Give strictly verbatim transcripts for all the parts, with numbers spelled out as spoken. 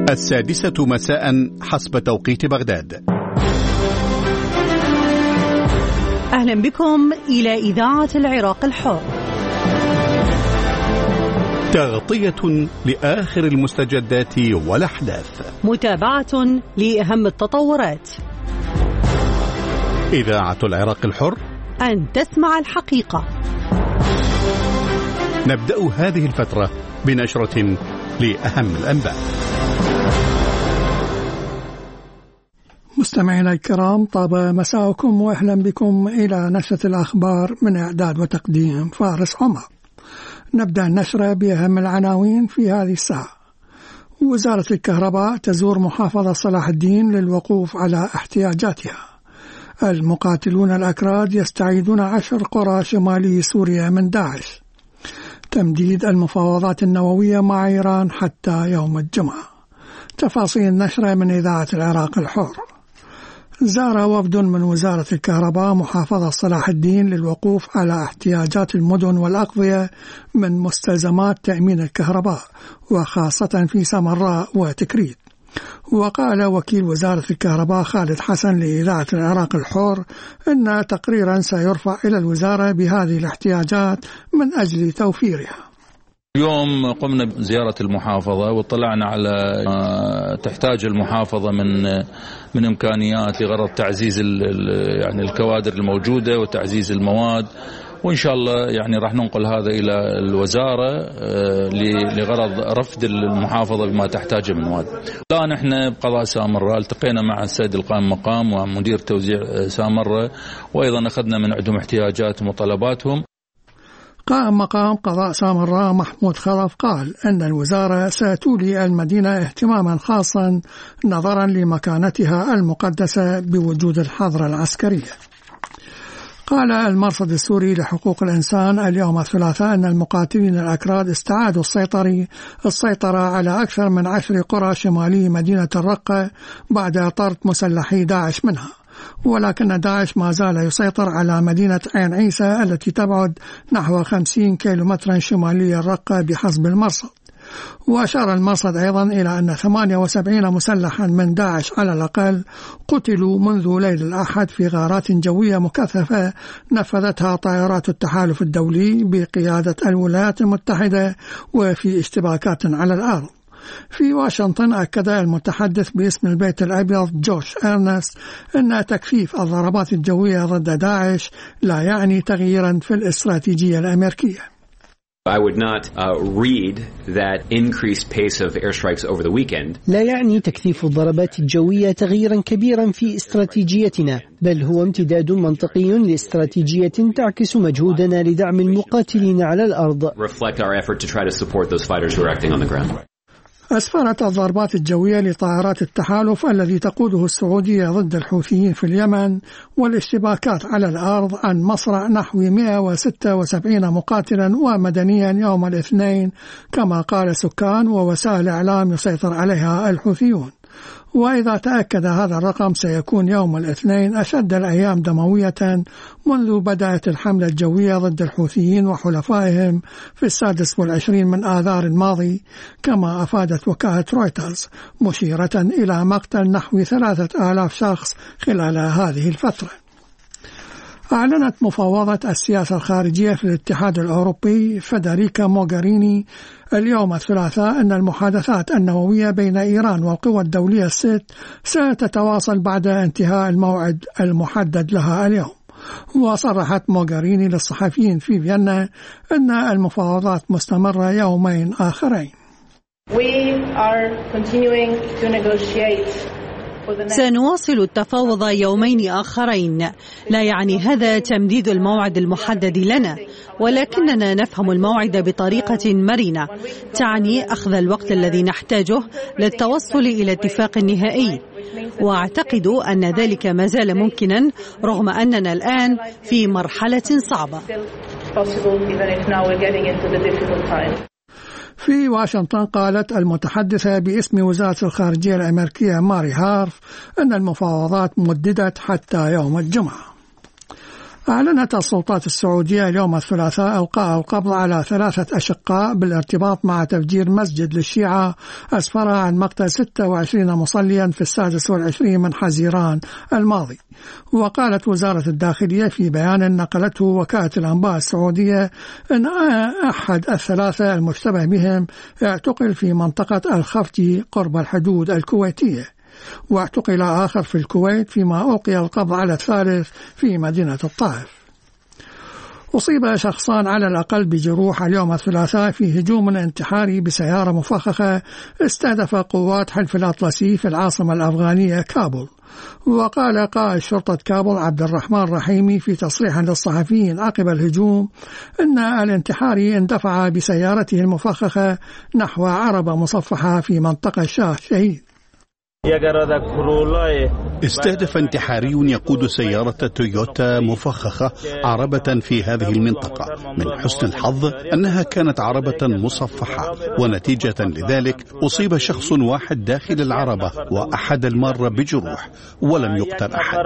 السادسة مساء حسب توقيت بغداد. أهلا بكم إلى إذاعة العراق الحر. تغطية لآخر المستجدات والأحداث، متابعة لأهم التطورات. إذاعة العراق الحر، أن تسمع الحقيقة. نبدأ هذه الفترة بنشرة لأهم الأنباء. مستمعينا الكرام، طاب مساءكم وأهلا بكم إلى نشرة الأخبار من إعداد وتقديم فارس عمر. نبدأ النشرة بأهم العناوين في هذه الساعة. وزارة الكهرباء تزور محافظة صلاح الدين للوقوف على احتياجاتها. المقاتلون الأكراد يستعيدون عشر قرى شمالي سوريا من داعش. تمديد المفاوضات النووية مع إيران حتى يوم الجمعة. تفاصيل نشرة من إذاعة العراق الحر. زار وفد من وزارة الكهرباء محافظة صلاح الدين للوقوف على احتياجات المدن والأقضية من مستلزمات تأمين الكهرباء، وخاصة في سامراء وتكريت. وقال وكيل وزارة الكهرباء خالد حسن لإذاعة العراق الحر أن تقريرا سيرفع إلى الوزارة بهذه الاحتياجات من أجل توفيرها. اليوم قمنا بزيارة المحافظة واطلعنا على تحتاج المحافظة من من إمكانيات لغرض تعزيز يعني الكوادر الموجودة وتعزيز المواد، وإن شاء الله يعني راح ننقل هذا إلى الوزارة لغرض رفد المحافظة بما تحتاجه من مواد. الآن احنا بقضاء سامراء التقينا مع السيد القائم مقام ومدير توزيع سامراء، وأيضا أخذنا من عندهم احتياجاتهم وطلباتهم. قائم مقام قضاء سامراء محمود خلف قال أن الوزارة ستولي المدينة اهتماما خاصا نظرا لمكانتها المقدسة بوجود الحظر العسكرية. قال المرصد السوري لحقوق الإنسان اليوم الثلاثاء أن المقاتلين الأكراد استعادوا السيطرة السيطرة على أكثر من عشر قرى شمالي مدينة الرقة بعد طرد مسلحي داعش منها، ولكن داعش ما زال يسيطر على مدينة عين عيسى التي تبعد نحو خمسين كيلومترا شمالي الرقة بحسب المرصد. وأشار المرصد أيضا إلى أن ثمانية وسبعين مسلحا من داعش على الأقل قتلوا منذ ليل الأحد في غارات جوية مكثفة نفذتها طائرات التحالف الدولي بقيادة الولايات المتحدة وفي اشتباكات على الأرض. في واشنطن أكد المتحدث باسم البيت الأبيض جوش إرنست أن تكثيف الضربات الجوية ضد داعش لا يعني تغييرا في الاستراتيجية الأمريكية. I would not uh, read that increased pace of airstrikes over the weekend. لا يعني تكثيف الضربات الجوية تغييرا كبيرا في استراتيجيتنا، بل هو امتداد منطقي لاستراتيجية تعكس مجهودنا لدعم المقاتلين على الأرض. Reflect our effort to try to support those fighters who are acting on the ground. أسفرت الضربات الجوية لطائرات التحالف الذي تقوده السعودية ضد الحوثيين في اليمن والاشتباكات على الأرض عن مصرع نحو مئة وستة وسبعين مقاتلا ومدنيا يوم الاثنين، كما قال سكان ووسائل إعلام يسيطر عليها الحوثيون. وإذا تأكد هذا الرقم سيكون يوم الاثنين أشد الأيام دموية منذ بدأت الحملة الجوية ضد الحوثيين وحلفائهم في السادس والعشرين من آذار الماضي، كما أفادت وكالة رويترز مشيرة إلى مقتل نحو ثلاثة آلاف شخص خلال هذه الفترة. أعلنت مفوضة السياسة الخارجية في الاتحاد الأوروبي فيدريكا موغاريني اليوم الثلاثاء أن المحادثات النووية بين إيران والقوى الدولية الست ستتواصل بعد انتهاء الموعد المحدد لها اليوم. وصرحت موغاريني للصحفيين في فيينا أن المفاوضات مستمرة يومين آخرين. We are continuing to negotiate. سنواصل التفاوض يومين آخرين، لا يعني هذا تمديد الموعد المحدد لنا، ولكننا نفهم الموعد بطريقة مرنة تعني أخذ الوقت الذي نحتاجه للتوصل إلى اتفاق نهائي، وأعتقد أن ذلك ما زال ممكنا رغم أننا الآن في مرحلة صعبة. في واشنطن قالت المتحدثة باسم وزارة الخارجية الأمريكية ماري هارف أن المفاوضات مددت حتى يوم الجمعة. أعلنت السلطات السعودية اليوم الثلاثاء إلقاء القبض على ثلاثة أشقاء بالارتباط مع تفجير مسجد للشيعة أسفر عن مقتل ستة وعشرين مصليا في السادس والعشرين من حزيران الماضي. وقالت وزارة الداخلية في بيان نقلته وكالة الأنباء السعودية أن أحد الثلاثة المشتبه بهم اعتقل في منطقة الخفتي قرب الحدود الكويتية، واعتقل آخر في الكويت، فيما ألقي القبض على الثالث في مدينة الطائف. أصيب شخصان على الأقل بجروح اليوم الثلاثاء في هجوم انتحاري بسيارة مفخخة استهدف قوات حلف الأطلسي في العاصمة الأفغانية كابول. وقال قائد شرطة كابول عبد الرحمن رحيمي في تصريح للصحفيين عقب الهجوم أن الانتحاري اندفع بسيارته المفخخة نحو عربة مصفحة في منطقة شاه شهيد. استهدف انتحاري يقود سيارة تويوتا مفخخة عربة في هذه المنطقة. من حسن الحظ أنها كانت عربة مصفحة، ونتيجة لذلك أصيب شخص واحد داخل العربة وأحد المارة بجروح، ولم يقتل أحد.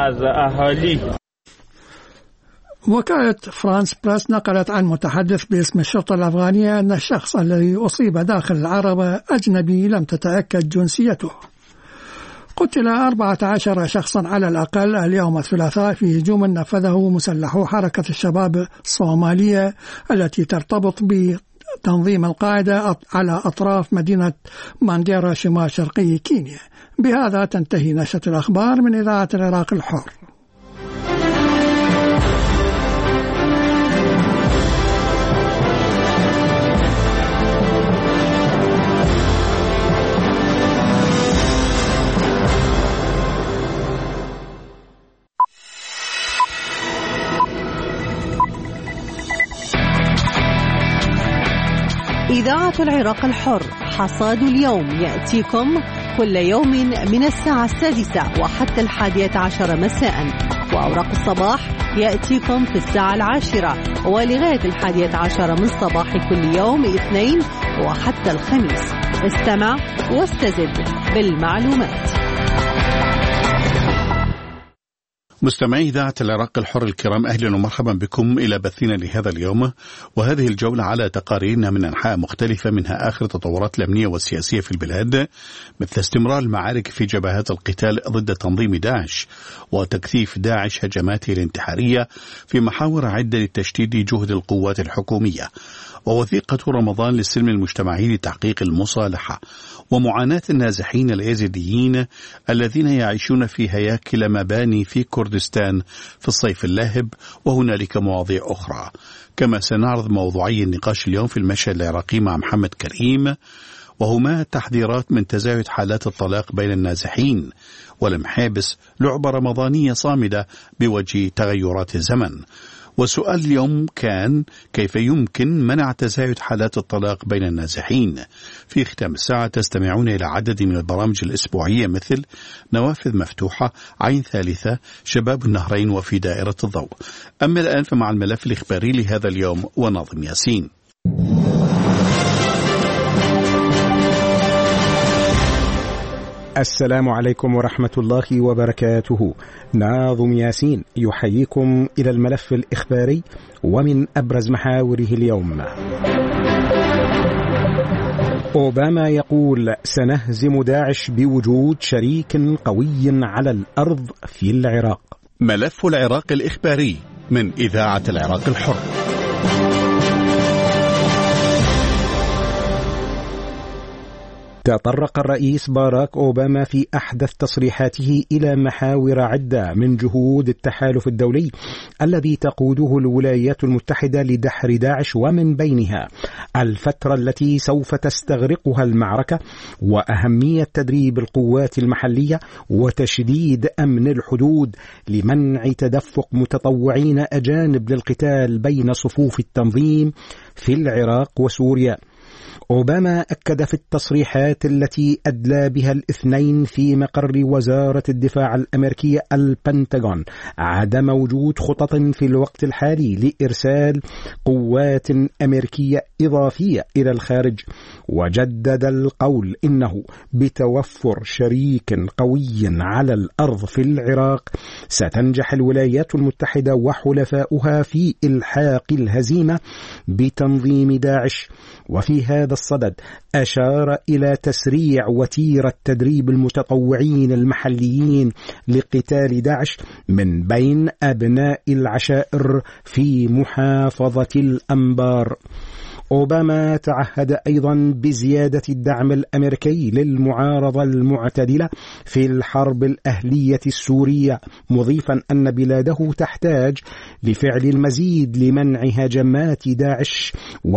وكالة فرانس بريس نقلت عن متحدث باسم الشرطة الأفغانية أن الشخص الذي أصيب داخل العربة أجنبي لم تتأكد جنسيته. قتل أربعة عشر شخصا على الأقل اليوم الثلاثاء في هجوم نفذه مسلحو حركة الشباب الصومالية التي ترتبط بتنظيم القاعدة على أطراف مدينة مانديرا شمال شرقي كينيا. بهذا تنتهي نشرة الأخبار من إذاعة العراق الحر. إذاعة العراق الحر، حصاد اليوم يأتيكم كل يوم من الساعة السادسة وحتى الحادية عشر مساء، وأوراق الصباح يأتيكم في الساعة العاشرة ولغاية الحادية عشر من صباح كل يوم اثنين وحتى الخميس. استمع واستزد بالمعلومات. مستمعي إذاعة العراق الحر الكرام، أهلا ومرحبا بكم إلى بثنا لهذا اليوم، وهذه الجولة على تقاريرنا من أنحاء مختلفة، منها آخر التطورات الأمنية والسياسية في البلاد، مثل استمرار المعارك في جبهات القتال ضد تنظيم داعش وتكثيف داعش هجماته الانتحارية في محاور عدة لتشديد جهد القوات الحكومية، ووثيقة رمضان للسلم المجتمعي لتحقيق المصالحة، ومعاناة النازحين اليزيديين الذين يعيشون في هياكل مباني في كردستان في الصيف اللاهب، وهنالك مواضيع أخرى. كما سنعرض موضوعي النقاش اليوم في المشهد العراقي مع محمد كريم، وهما التحذيرات من تزايد حالات الطلاق بين النازحين، والمحابس لعبة رمضانية صامدة بوجه تغيرات الزمن. وسؤال اليوم كان: كيف يمكن منع تزايد حالات الطلاق بين النازحين؟ في ختام الساعة تستمعون إلى عدد من البرامج الأسبوعية مثل نوافذ مفتوحة، عين ثالثة، شباب النهرين، وفي دائرة الضوء. أما الآن فمع الملف الإخباري لهذا اليوم وناظم ياسين. السلام عليكم ورحمة الله وبركاته. ناظم ياسين يحييكم إلى الملف الإخباري ومن أبرز محاوره اليوم. أوباما يقول: سنهزم داعش بوجود شريك قوي على الأرض في العراق. ملف العراق الإخباري من إذاعة العراق الحر. تطرق الرئيس باراك أوباما في أحدث تصريحاته إلى محاور عدة من جهود التحالف الدولي الذي تقوده الولايات المتحدة لدحر داعش، ومن بينها الفترة التي سوف تستغرقها المعركة، وأهمية تدريب القوات المحلية وتشديد أمن الحدود لمنع تدفق متطوعين أجانب للقتال بين صفوف التنظيم في العراق وسوريا. أوباما أكد في التصريحات التي أدلى بها الاثنين في مقر وزارة الدفاع الأمريكية البنتاغون عدم وجود خطط في الوقت الحالي لإرسال قوات أمريكية إضافية إلى الخارج، وجدد القول إنه بتوفر شريك قوي على الأرض في العراق ستنجح الولايات المتحدة وحلفاؤها في إلحاق الهزيمة بتنظيم داعش. وفي هذا الصدد أشار إلى تسريع وتيرة تدريب المتطوعين المحليين لقتال داعش من بين أبناء العشائر في محافظة الأنبار. أوباما تعهد أيضا بزيادة الدعم الأمريكي للمعارضة المعتدلة في الحرب الأهلية السورية، مضيفا أن بلاده تحتاج لفعل المزيد لمنع هجمات داعش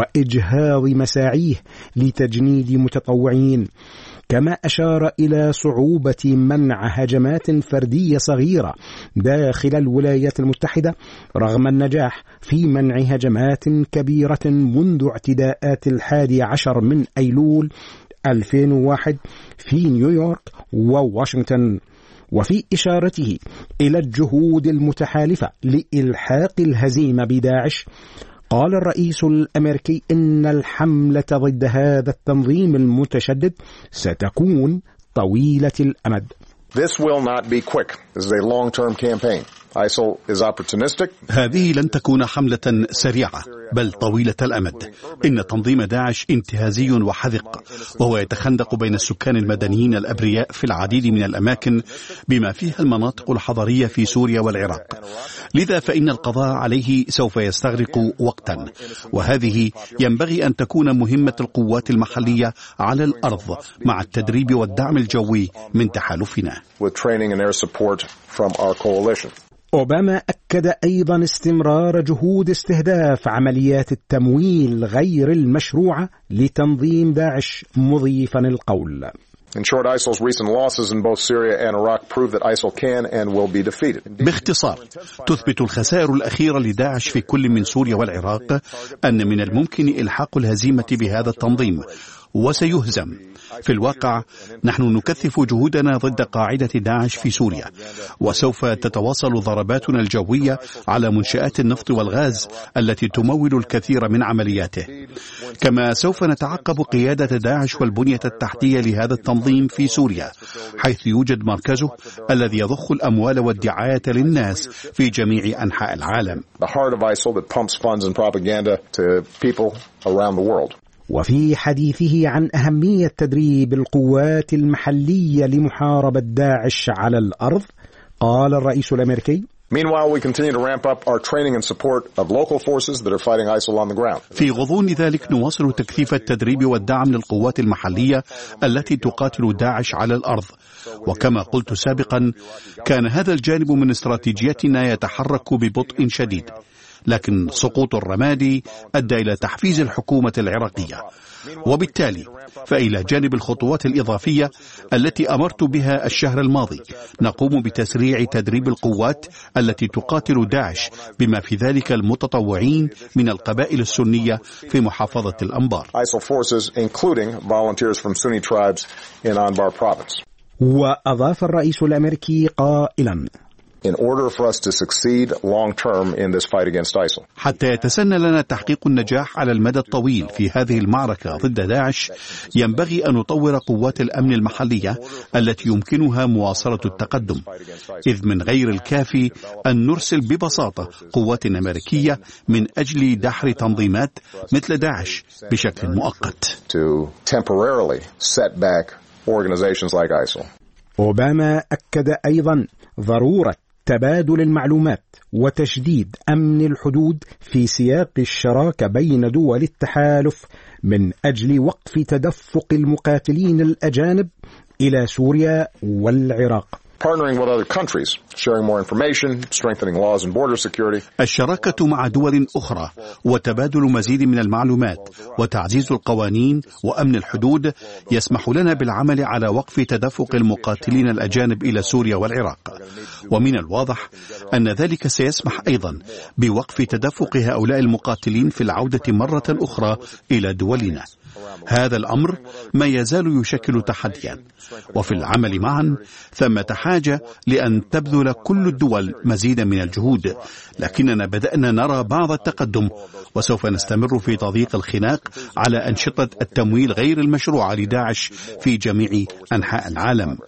وإجهاض مساعيه لتجنيد متطوعين. كما أشار إلى صعوبة منع هجمات فردية صغيرة داخل الولايات المتحدة رغم النجاح في منع هجمات كبيرة منذ اعتداءات الحادي عشر من أيلول ألفين وواحد في نيويورك وواشنطن. وفي إشارته إلى الجهود المتحالفة لإلحاق الهزيمة بداعش، قال الرئيس الأمريكي إن الحملة ضد هذا التنظيم المتشدد ستكون طويلة الأمد. This will not be quick. This is a long-term campaign. I S I L is opportunistic. هذه لن تكون حملة سريعة بل طويلة الأمد. إن تنظيم داعش انتهازي وحذق، وهو يتخندق بين السكان المدنيين الأبرياء في العديد من الأماكن بما فيها المناطق الحضرية في سوريا والعراق. لذا فإن القضاء عليه سوف يستغرق وقتا، وهذه ينبغي أن تكون مهمة القوات المحلية على الأرض مع التدريب والدعم الجوي من تحالفنا. أوباما أكد أيضا استمرار جهود استهداف عمليات التمويل غير المشروعة لتنظيم داعش، مضيفا القول: In short, I S I L's recent losses in both Syria and Iraq prove that I S I L can and will be defeated. باختصار، تثبت الخسائر الأخيرة لداعش في كل من سوريا والعراق أن من الممكن إلحاق الهزيمة بهذا التنظيم وسيهزم. في الواقع نحن نكثف جهودنا ضد قاعدة داعش في سوريا، وسوف تتواصل ضرباتنا الجوية على منشآت النفط والغاز التي تمول الكثير من عملياته. كما سوف نتعقب قيادة داعش والبنية التحتية لهذا التنظيم في سوريا، حيث يوجد مركزه الذي يضخ الأموال والدعاية للناس في جميع أنحاء العالم. وفي حديثه عن أهمية تدريب القوات المحلية لمحاربة داعش على الأرض، قال الرئيس الأمريكي: Meanwhile, we continue to ramp up our training and support of local forces that are fighting I S I L on the ground. في غضون ذلك نواصل تكثيف التدريب والدعم للقوات المحلية التي تقاتل داعش على الأرض. وكما قلت سابقا، كان هذا الجانب من استراتيجيتنا يتحرك ببطء شديد، لكن سقوط الرمادي أدى إلى تحفيز الحكومة العراقية، وبالتالي فإلى جانب الخطوات الإضافية التي أمرت بها الشهر الماضي، نقوم بتسريع تدريب القوات التي تقاتل داعش بما في ذلك المتطوعين من القبائل السنية في محافظة الأنبار. وأضاف الرئيس الأمريكي قائلا: In order for us to succeed long term in this fight against I S I L. حتى يتسنى لنا تحقيق النجاح على المدى الطويل في هذه المعركة ضد داعش، ينبغي أن نطور قوات الأمن المحلية التي يمكنها مواصلة التقدم، إذ من غير الكافي أن نرسل ببساطة قوات أمريكية من أجل دحر تنظيمات مثل داعش بشكل مؤقت. To temporarily set back organizations like I S I L. أوباما أكد أيضا ضرورة تبادل المعلومات وتشديد أمن الحدود في سياق الشراكة بين دول التحالف من أجل وقف تدفق المقاتلين الأجانب إلى سوريا والعراق. Partnering with other countries, sharing more information, strengthening laws and border security. الشراكة مع دول أخرى وتبادل مزيد من المعلومات وتعزيز القوانين وأمن الحدود يسمح لنا بالعمل على وقف تدفق المقاتلين الأجانب إلى سوريا والعراق، ومن الواضح أن ذلك سيسمح أيضا بوقف تدفق هؤلاء المقاتلين في العودة مرة أخرى إلى دولنا. هذا الأمر ما يزال يشكل تحديا، وفي العمل معا ثمة حاجة لأن تبذل كل الدول مزيدا من الجهود، لكننا بدأنا نرى بعض التقدم، وسوف نستمر في تضييق الخناق على أنشطة التمويل غير المشروعة لداعش في جميع أنحاء العالم.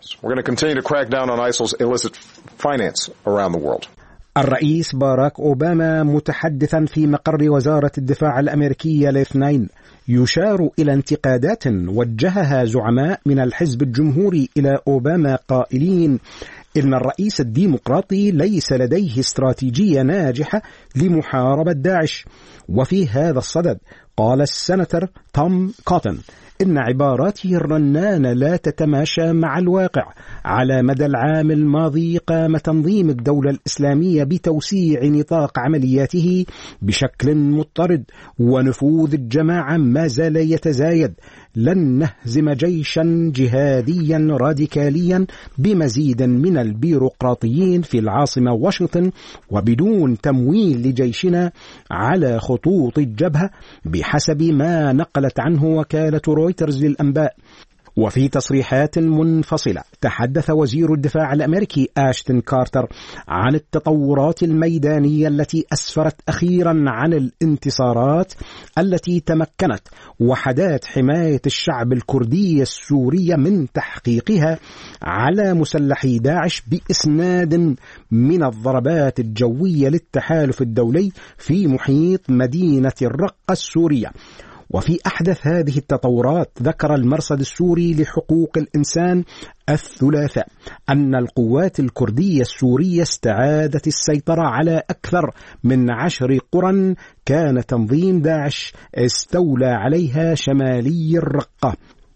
الرئيس باراك أوباما متحدثا في مقر وزارة الدفاع الأمريكية الاثنين يشار إلى انتقادات وجهها زعماء من الحزب الجمهوري إلى أوباما قائلين إن الرئيس الديمقراطي ليس لديه استراتيجية ناجحة لمحاربة داعش. وفي هذا الصدد قال السناتور توم كوتن إن عباراته الرنانة لا تتماشى مع الواقع. على مدى العام الماضي قام تنظيم الدولة الإسلامية بتوسيع نطاق عملياته بشكل مضطرد، ونفوذ الجماعة ما زال يتزايد. لن نهزم جيشا جهاديا راديكاليا بمزيد من البيروقراطيين في العاصمة واشنطن وبدون تمويل لجيشنا على خطوط الجبهة، بحسب ما نقلت عنه وكالة رويترز للأنباء. وفي تصريحات منفصلة تحدث وزير الدفاع الأمريكي آشتون كارتر عن التطورات الميدانية التي أسفرت أخيرا عن الانتصارات التي تمكنت وحدات حماية الشعب الكردي السوري من تحقيقها على مسلحي داعش بإسناد من الضربات الجوية للتحالف الدولي في محيط مدينة الرقة السورية. وفي أحدث هذه التطورات ذكر المرصد السوري لحقوق الإنسان الثلاثاء أن القوات الكردية السورية استعادت السيطرة على أكثر من عشر قرى كان تنظيم داعش استولى عليها شمالي الرقة.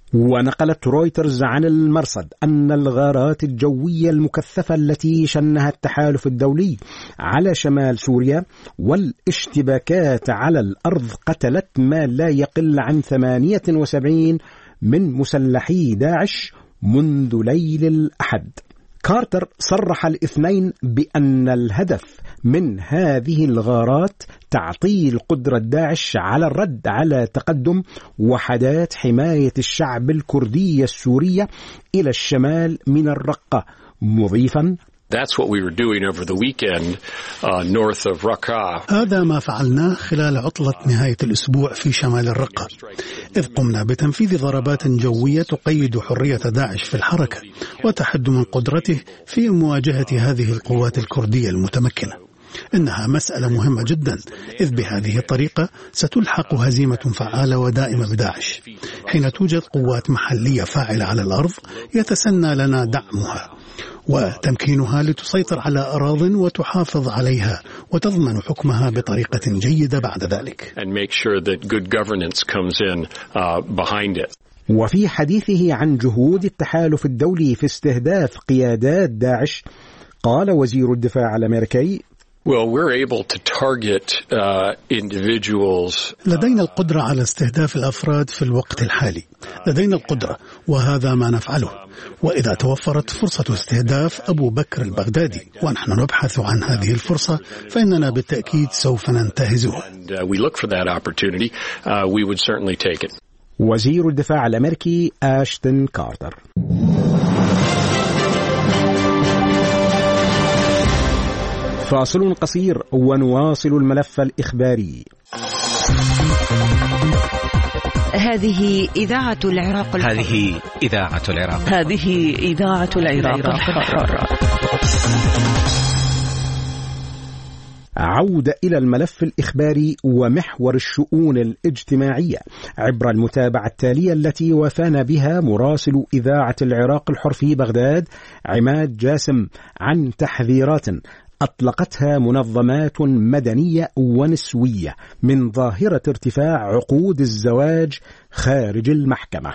ونقلت رويترز عن المرصد أن الغارات الجوية المكثفة التي شنها التحالف الدولي على شمال سوريا والاشتباكات على الأرض قتلت ما لا يقل عن ثمانية وسبعين من مسلحي داعش منذ ليل الأحد. كارتر صرح الاثنين بأن الهدف من هذه الغارات تعطيل قدرة داعش على الرد على تقدم وحدات حماية الشعب الكردي السورية إلى الشمال من الرقة، مضيفا That's what we were doing over the weekend uh, north of Raqqa. هذا ما فعلناه خلال عطلة نهاية الأسبوع في شمال الرقة، إذ قمنا بتنفيذ ضربات جوية تقيد حرية داعش في الحركة وتحد من قدرته في مواجهة هذه القوات الكردية المتمكنة. إنها مسألة مهمة جدا، إذ بهذه الطريقة ستلحق هزيمة فعالة ودائمة بداعش. حين توجد قوات محلية فاعلة على الأرض يتسنى لنا دعمها وتمكينها لتسيطر على أراضٍ وتحافظ عليها وتضمن حكمها بطريقة جيدة بعد ذلك. وفي حديثه عن جهود التحالف الدولي في استهداف قيادات داعش قال وزير الدفاع الأمريكي Well, we're able to target uh, individuals. لدينا القدرة على استهداف الأفراد في الوقت الحالي. لدينا القدرة وهذا ما نفعله. وإذا توفرت فرصة استهداف أبو بكر البغدادي ونحن نبحث عن هذه الفرصة فإننا بالتأكيد سوف ننتهزها. وزير الدفاع الأمريكي آشتون كارتر. فاصل قصير ونواصل الملف الإخباري. هذه إذاعة العراق الحر. هذه إذاعة العراق. هذه إذاعة العراق الحر. عودة إلى الملف الإخباري ومحور الشؤون الاجتماعية عبر المتابعة التالية التي وافانا بها مراسل إذاعة العراق الحر في بغداد عماد جاسم عن تحذيرات أطلقتها منظمات مدنية ونسوية من ظاهرة ارتفاع عقود الزواج خارج المحكمة.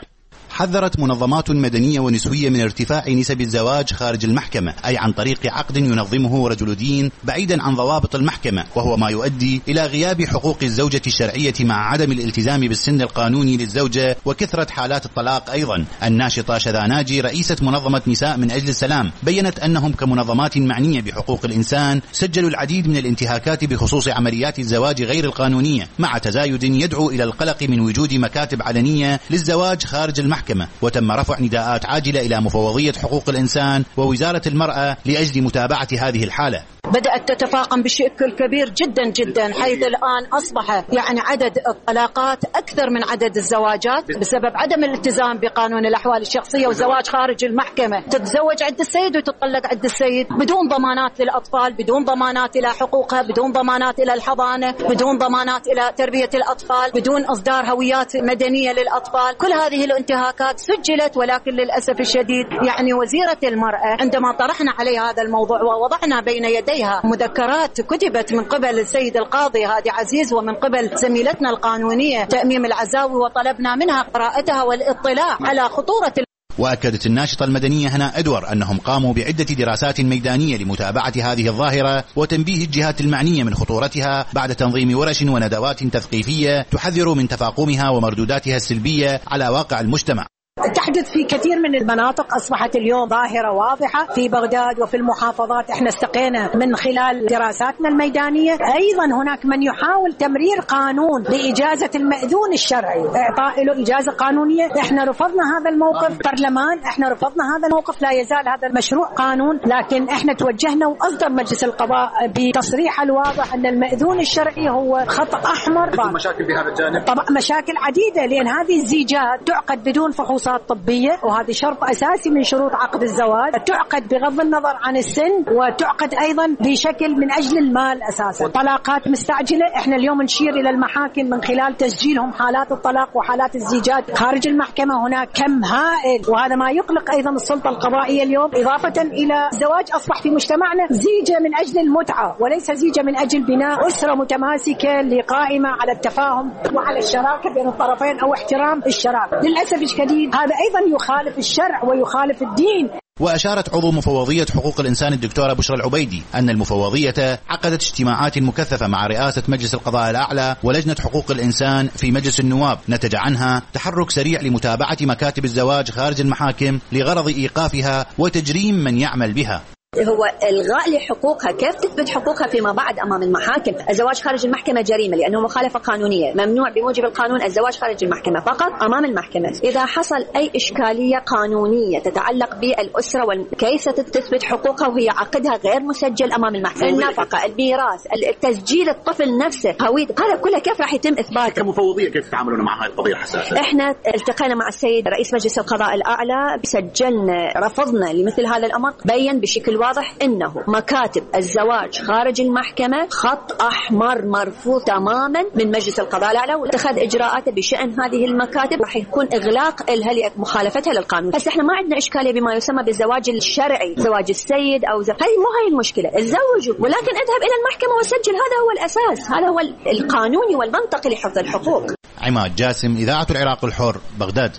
حذرت منظمات مدنية ونسوية من ارتفاع نسب الزواج خارج المحكمة، أي عن طريق عقد ينظمه رجل دين بعيدا عن ضوابط المحكمة، وهو ما يؤدي إلى غياب حقوق الزوجة الشرعية مع عدم الالتزام بالسن القانوني للزوجة وكثرة حالات الطلاق. أيضا الناشطة شذا ناجي رئيسة منظمة نساء من أجل السلام بيّنت أنهم كمنظمات معنية بحقوق الإنسان سجلوا العديد من الانتهاكات بخصوص عمليات الزواج غير القانونية، مع تزايد يدعو إلى القلق من وجود مكاتب علنية للزواج خارج المحكمة. وتم رفع نداءات عاجلة إلى مفوضية حقوق الإنسان ووزارة المرأة لأجل متابعة هذه الحالة. بدأت تتفاقم بشكل كبير جدا جدا، حيث الآن أصبح يعني عدد الطلاقات أكثر من عدد الزواجات بسبب عدم الالتزام بقانون الأحوال الشخصية وزواج خارج المحكمة. تتزوج عند السيد وتطلق عند السيد بدون ضمانات للأطفال، بدون ضمانات إلى حقوقها، بدون ضمانات إلى الحضانة، بدون ضمانات إلى تربية الأطفال، بدون إصدار هويات مدنية للأطفال. كل هذه الانتهاكات سجلت، ولكن للأسف الشديد يعني وزيرة المرأة عندما طرحنا عليها هذا الموضوع ووضعنا بين يديها مذكرات كتبت من قبل السيد القاضي هادي عزيز ومن قبل زميلتنا القانونية تأميم العزاوي، وطلبنا منها قراءتها والاطلاع على خطورة. وأكدت الناشطة المدنية هنا أدور أنهم قاموا بعدة دراسات ميدانية لمتابعة هذه الظاهرة وتنبيه الجهات المعنية من خطورتها بعد تنظيم ورش وندوات تثقيفية تحذر من تفاقمها ومردوداتها السلبية على واقع المجتمع. تحدث في كثير من المناطق، أصبحت اليوم ظاهرة واضحة في بغداد وفي المحافظات. احنا استقينا من خلال دراساتنا الميدانية. أيضا هناك من يحاول تمرير قانون لإجازة المأذون الشرعي، إعطاء له إجازة قانونية. احنا رفضنا هذا الموقف، برلمان احنا رفضنا هذا الموقف. لا يزال هذا المشروع قانون، لكن احنا توجهنا وأصدر مجلس القضاء بتصريح الواضح أن المأذون الشرعي هو خط أحمر. مشاكل بهذا الجانب؟ طبعا مشاكل عديدة، لأن هذه الزيجات تعقد بدون فحوصات طبية، وهذا شرط أساسي من شروط عقد الزواج. تعقد بغض النظر عن السن، وتعقد أيضا بشكل من أجل المال أساسا. طلاقات مستعجلة. احنا اليوم نشير إلى المحاكم من خلال تسجيلهم حالات الطلاق وحالات الزيجات خارج المحكمة. هناك كم هائل، وهذا ما يقلق أيضا السلطة القضائية اليوم. إضافة إلى الزواج أصبح في مجتمعنا زيجة من أجل المتعة وليس زيجة من أجل بناء أسرة متماسكة لقائمة على التفاهم وعلى الشراكة بين الطرفين أو احترام الشراكة. للأسف الشديد هذا أيضا يخالف الشرع ويخالف الدين. وأشارت عضو مفوضية حقوق الإنسان الدكتورة بشرى العبيدي أن المفوضية عقدت اجتماعات مكثفة مع رئاسة مجلس القضاء الأعلى ولجنة حقوق الإنسان في مجلس النواب، نتج عنها تحرك سريع لمتابعة مكاتب الزواج خارج المحاكم لغرض إيقافها وتجريم من يعمل بها. هو إلغاء لحقوقها. كيف تثبت حقوقها فيما بعد أمام المحاكم؟ الزواج خارج المحكمة جريمة لأنه مخالفة قانونية، ممنوع بموجب القانون الزواج خارج المحكمة، فقط أمام المحكمة. إذا حصل أي إشكالية قانونية تتعلق بالأسرة وكيف تثبت حقوقها وهي عقدها غير مسجل أمام المحكمة، النفقة، الميراث، التسجيل، الطفل نفسه، هويته، هذا كله كيف راح يتم إثباته؟ كمفوضية كيف تتعاملون مع هذه القضية الحساسة؟ إحنا التقينا مع السيد رئيس مجلس القضاء الأعلى، سجلنا رفضنا لمثل هذا الأمر، بين بشكل واضح إنه مكاتب الزواج خارج المحكمة خط أحمر مرفوض تماما من مجلس القضاء الأعلى، واتخاذ إجراءات بشأن هذه المكاتب راح يكون إغلاق لها مخالفتها للقانون. بس إحنا ما عندنا إشكالية بما يسمى بالزواج الشرعي، زواج السيد أو زواج، هذه مو هاي المشكلة، الزوج، ولكن اذهب إلى المحكمة وسجل. هذا هو الأساس، هذا هو القانوني والمنطقي لحفظ الحقوق. عماد جاسم، إذاعة العراق الحر، بغداد.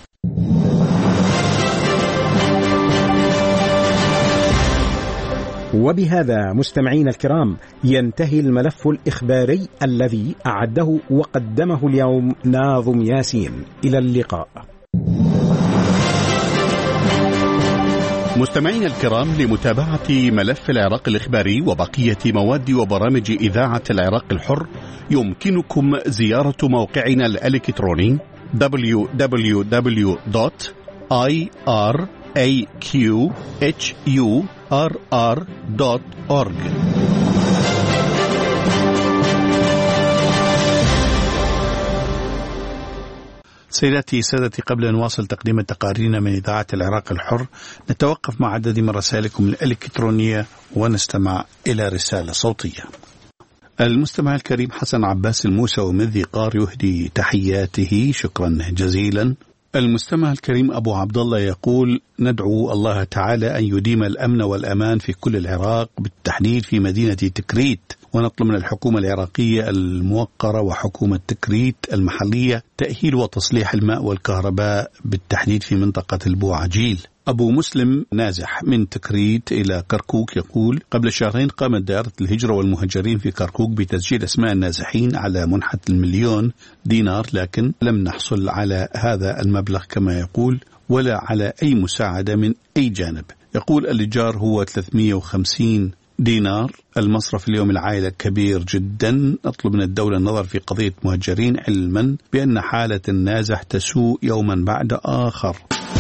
وبهذا مستمعين الكرام ينتهي الملف الإخباري الذي أعده وقدمه اليوم ناظم ياسين. إلى اللقاء. مستمعين الكرام، لمتابعة ملف العراق الإخباري وبقية مواد وبرامج إذاعة العراق الحر يمكنكم زيارة موقعنا الإلكتروني دبليو دبليو دبليو دوت آي آر إيه كيو إتش يو آر آر دوت أورج. سيداتي سادتي، قبل أن نواصل تقديم تقاريرنا من إذاعة العراق الحر نتوقف مع عدد من رسائلكم الإلكترونية ونستمع إلى رسالة صوتية. المستمع الكريم حسن عباس الموسوي من ذي قار يهدي تحياته، شكرا جزيلا. المستمع الكريم أبو عبد الله يقول: ندعو الله تعالى أن يديم الأمن والأمان في كل العراق، بالتحديد في مدينة تكريت، ونطلب من الحكومة العراقية الموقرة وحكومة تكريت المحلية تأهيل وتصليح الماء والكهرباء بالتحديد في منطقة البوعجيل. أبو مسلم نازح من تكريت إلى كركوك يقول: قبل شهرين قامت دائرة الهجرة والمهجرين في كركوك بتسجيل أسماء النازحين على منحة المليون دينار، لكن لم نحصل على هذا المبلغ كما يقول ولا على أي مساعدة من أي جانب. يقول الإيجار هو ثلاثمئة وخمسين دينار، المصرف اليوم العائلة كبير جدا. أطلب من الدولة النظر في قضية مهجرين علما بأن حالة النازح تسوء يوما بعد آخر.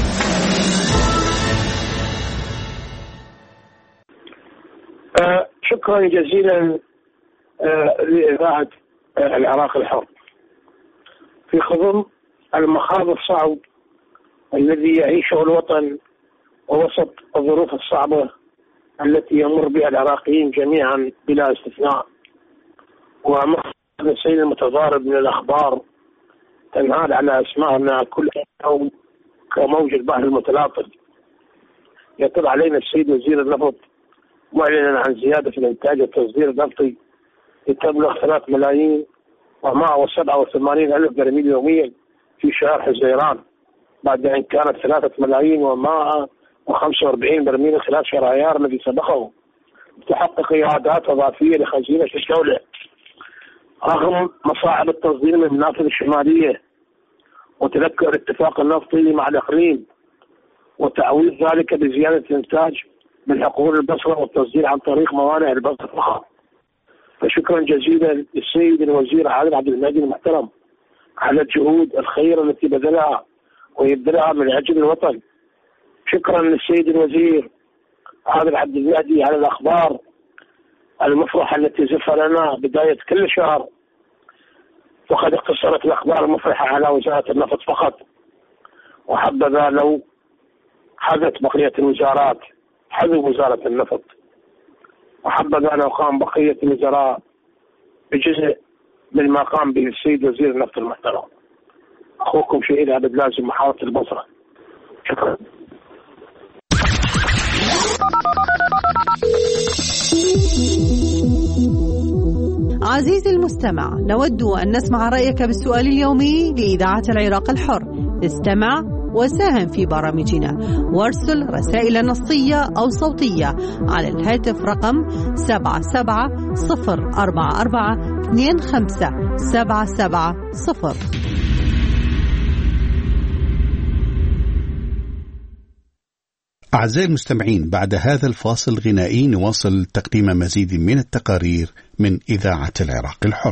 آه شكرا جزيلا آه لإذاعة آه العراق الحر. في خضم المخاض الصعب الذي يعيشه الوطن ووسط الظروف الصعبة التي يمر بها العراقيين جميعا بلا استثناء، ومع السيل المتضارب من الأخبار تنهال على أسماعنا كل يوم كموج البحر المتلاطم. يطل علينا السيد وزير النفط معلنا عن زيادة في الإنتاج والتصدير النفطي لتبلغ ثلاث ملايين ومائة وسبعة وثمانين ألف برميل يوميا في شهر حزيران، بعد أن كانت ثلاثة ملايين ومائة وخمسة وأربعين برميل خلال شهر أيار الذي سبقه، تحقق إيرادات إضافية لخزينة الدولة رغم مصاعب التصدير من المنافذ الشمالية وتذكر الاتفاق النفطي مع الإقليم وتعويض ذلك بزيادة الإنتاج بالحقول البصرة والتصدير عن طريق موانئ البصرة فقط. فشكرا جزيلا للسيد الوزير عادل عبد المهدي المحترم على الجهود الخيرة التي بذلها ويبذلها من أجل الوطن. شكرا للسيد الوزير عادل عبد المهدي على الأخبار المفرحة التي زفها لنا بداية كل شهر، وقد اقتصرت الأخبار المفرحة على وزارة النفط فقط، وحبذا لو حدث بقية الوزارات حذف وزارة النفط، وحبذا لو قام بقية الوزراء بجزء من ما قام به السيد وزير النفط المحترم. أخوكم شهيد عبد لازم محافظة البصرة. شكرا. عزيزي المستمع، نود أن نسمع رأيك بالسؤال اليومي لإذاعة العراق الحر. استمع وساهم في برامجنا وارسل رسائل نصية أو صوتية على الهاتف رقم سبعة سبعة صفر أربعة أربعة اثنين خمسة سبعة سبعة صفر. أعزائي المستمعين، بعد هذا الفاصل الغنائي نواصل تقديم مزيد من التقارير من إذاعة العراق الحر.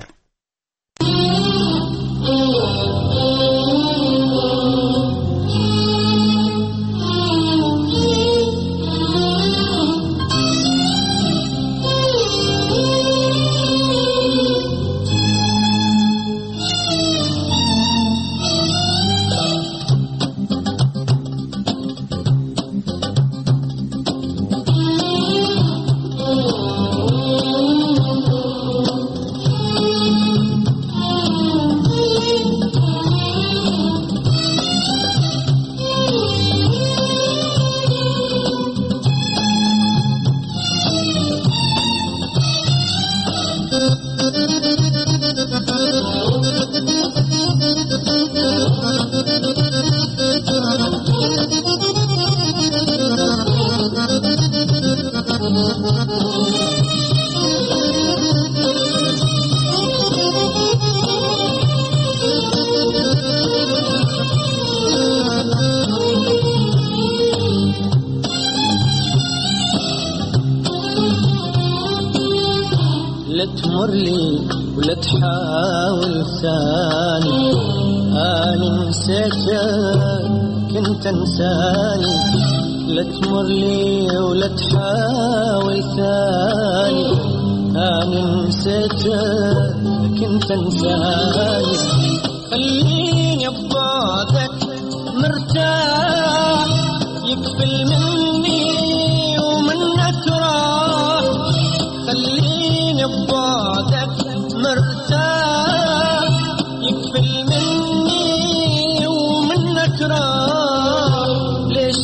تمر لي ولا تحاول ثاني، أنا نسيتك كنت انساني. لا تمر لي ولا تحاول ثاني، أنا نسيتك كنت انساني. خليني ببعدك مرتاح، يكفل مني ومنك راح. خليني ببعدك مرتاح، يكفل مني ومنك راح. ليش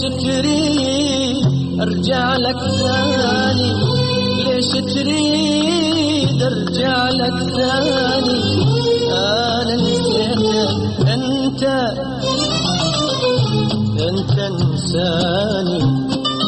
تريد ارجع لك ثاني؟ ليش تريد ترجع لك ثاني أنا نسيتك أنت أنت إنساني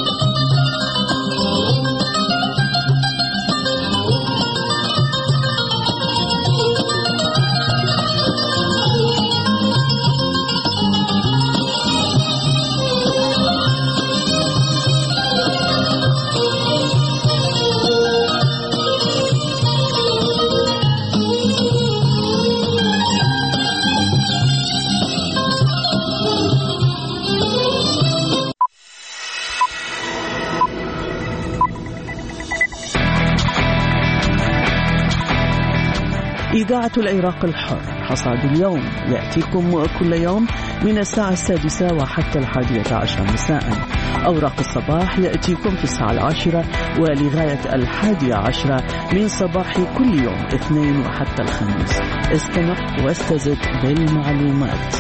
إذاعة العراق الحر حصاد اليوم يأتيكم كل يوم من الساعة السادسة وحتى الحادية عشر مساء. أوراق الصباح يأتيكم في الساعة العاشرة ولغاية الحادية عشرة من صباح كل يوم اثنين وحتى الخميس. استمع واستزد بالمعلومات.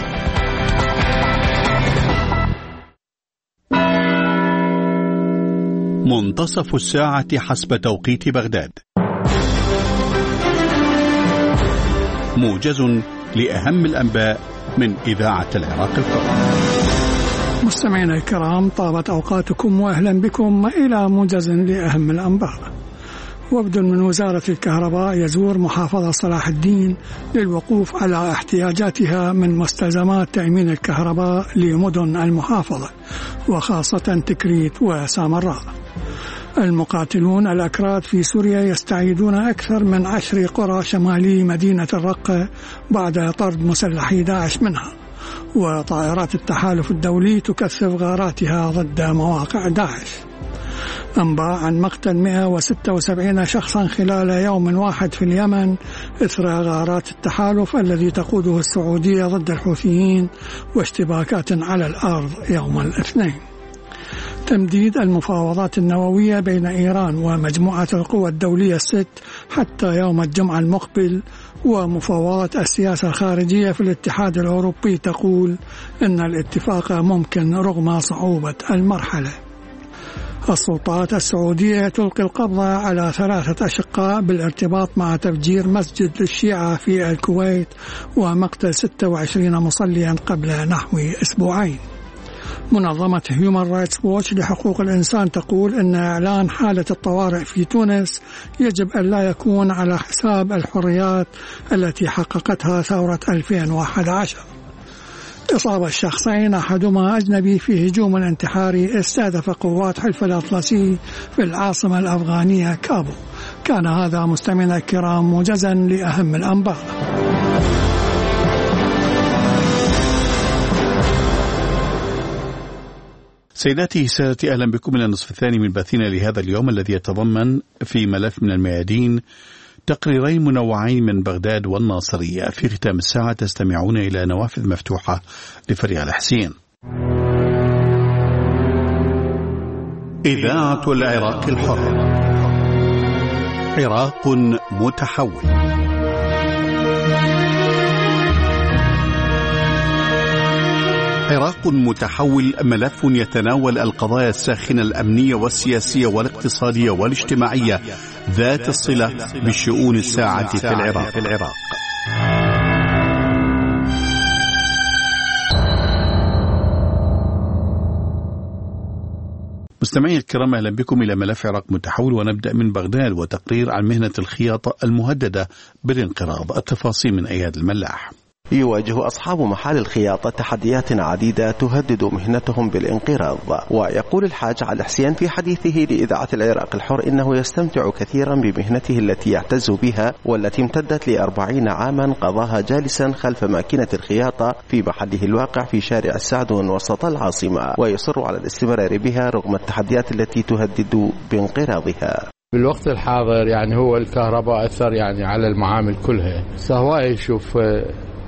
منتصف الساعة حسب توقيت بغداد. موجز لأهم الأنباء من إذاعة العراق الحر. مستمعينا الكرام، طابت أوقاتكم وأهلا بكم إلى موجز لأهم الأنباء. وفد من وزارة الكهرباء يزور محافظة صلاح الدين للوقوف على احتياجاتها من مستلزمات تأمين الكهرباء لمدن المحافظة وخاصة تكريت وسامراء. المقاتلون الأكراد في سوريا يستعيدون أكثر من عشر قرى شمالي مدينة الرقة بعد طرد مسلحي داعش منها. وطائرات التحالف الدولي تكثف غاراتها ضد مواقع داعش. أنباء عن مقتل مئة وستة وسبعين شخصا خلال يوم واحد في اليمن إثر غارات التحالف الذي تقوده السعودية ضد الحوثيين واشتباكات على الأرض يوم الاثنين. تمديد المفاوضات النووية بين إيران ومجموعة القوى الدولية الست حتى يوم الجمعة المقبل. ومفاوضات السياسة الخارجية في الاتحاد الأوروبي تقول أن الاتفاق ممكن رغم صعوبة المرحلة. السلطات السعودية تلقي القبضة على ثلاثة أشقاء بالارتباط مع تفجير مسجد للشيعة في الكويت ومقتل ستة وعشرين مصليا قبل نحو أسبوعين. منظمة هيومان رايتس ووتش لحقوق الإنسان تقول أن إعلان حالة الطوارئ في تونس يجب أن لا يكون على حساب الحريات التي حققتها ثورة ألفين وأحد عشر. إصابة الشخصين أحدهما أجنبي في هجوم انتحاري استهدف قوات حلف الأطلسي في العاصمة الأفغانية كابو. كان هذا مستمعينا الكرام موجزا لأهم الأنباء. سيداتي سادتي، أهلا بكم إلى النصف الثاني من بثنا لهذا اليوم الذي يتضمن في ملف من الميادين تقريرين منوعين من بغداد والناصرية. في ختام الساعة تستمعون إلى نوافذ مفتوحة لفريق الحسين. إذاعة العراق الحر. عراق متحول. عراق متحول ملف يتناول القضايا الساخنة الأمنية والسياسية والاقتصادية والاجتماعية ذات الصلة بالشؤون الساعة في العراق. مستمعي الكرام، أهلا بكم إلى ملف عراق متحول، ونبدأ من بغداد وتقرير عن مهنة الخياطة المهددة بالانقراض. التفاصيل من أياد الملاح. يواجه أصحاب محال الخياطة تحديات عديدة تهدد مهنتهم بالانقراض. ويقول الحاج علي حسين في حديثه لإذاعة العراق الحر إنه يستمتع كثيرا بمهنته التي يعتز بها والتي امتدت لأربعين عاما قضاها جالسا خلف ماكينة الخياطة في محله الواقع في شارع السعدون وسط العاصمة، ويصر على الاستمرار بها رغم التحديات التي تهدد بانقراضها. بالوقت الحاضر يعني هو الكهرباء أثر يعني على المعامل كلها، سواء يشوف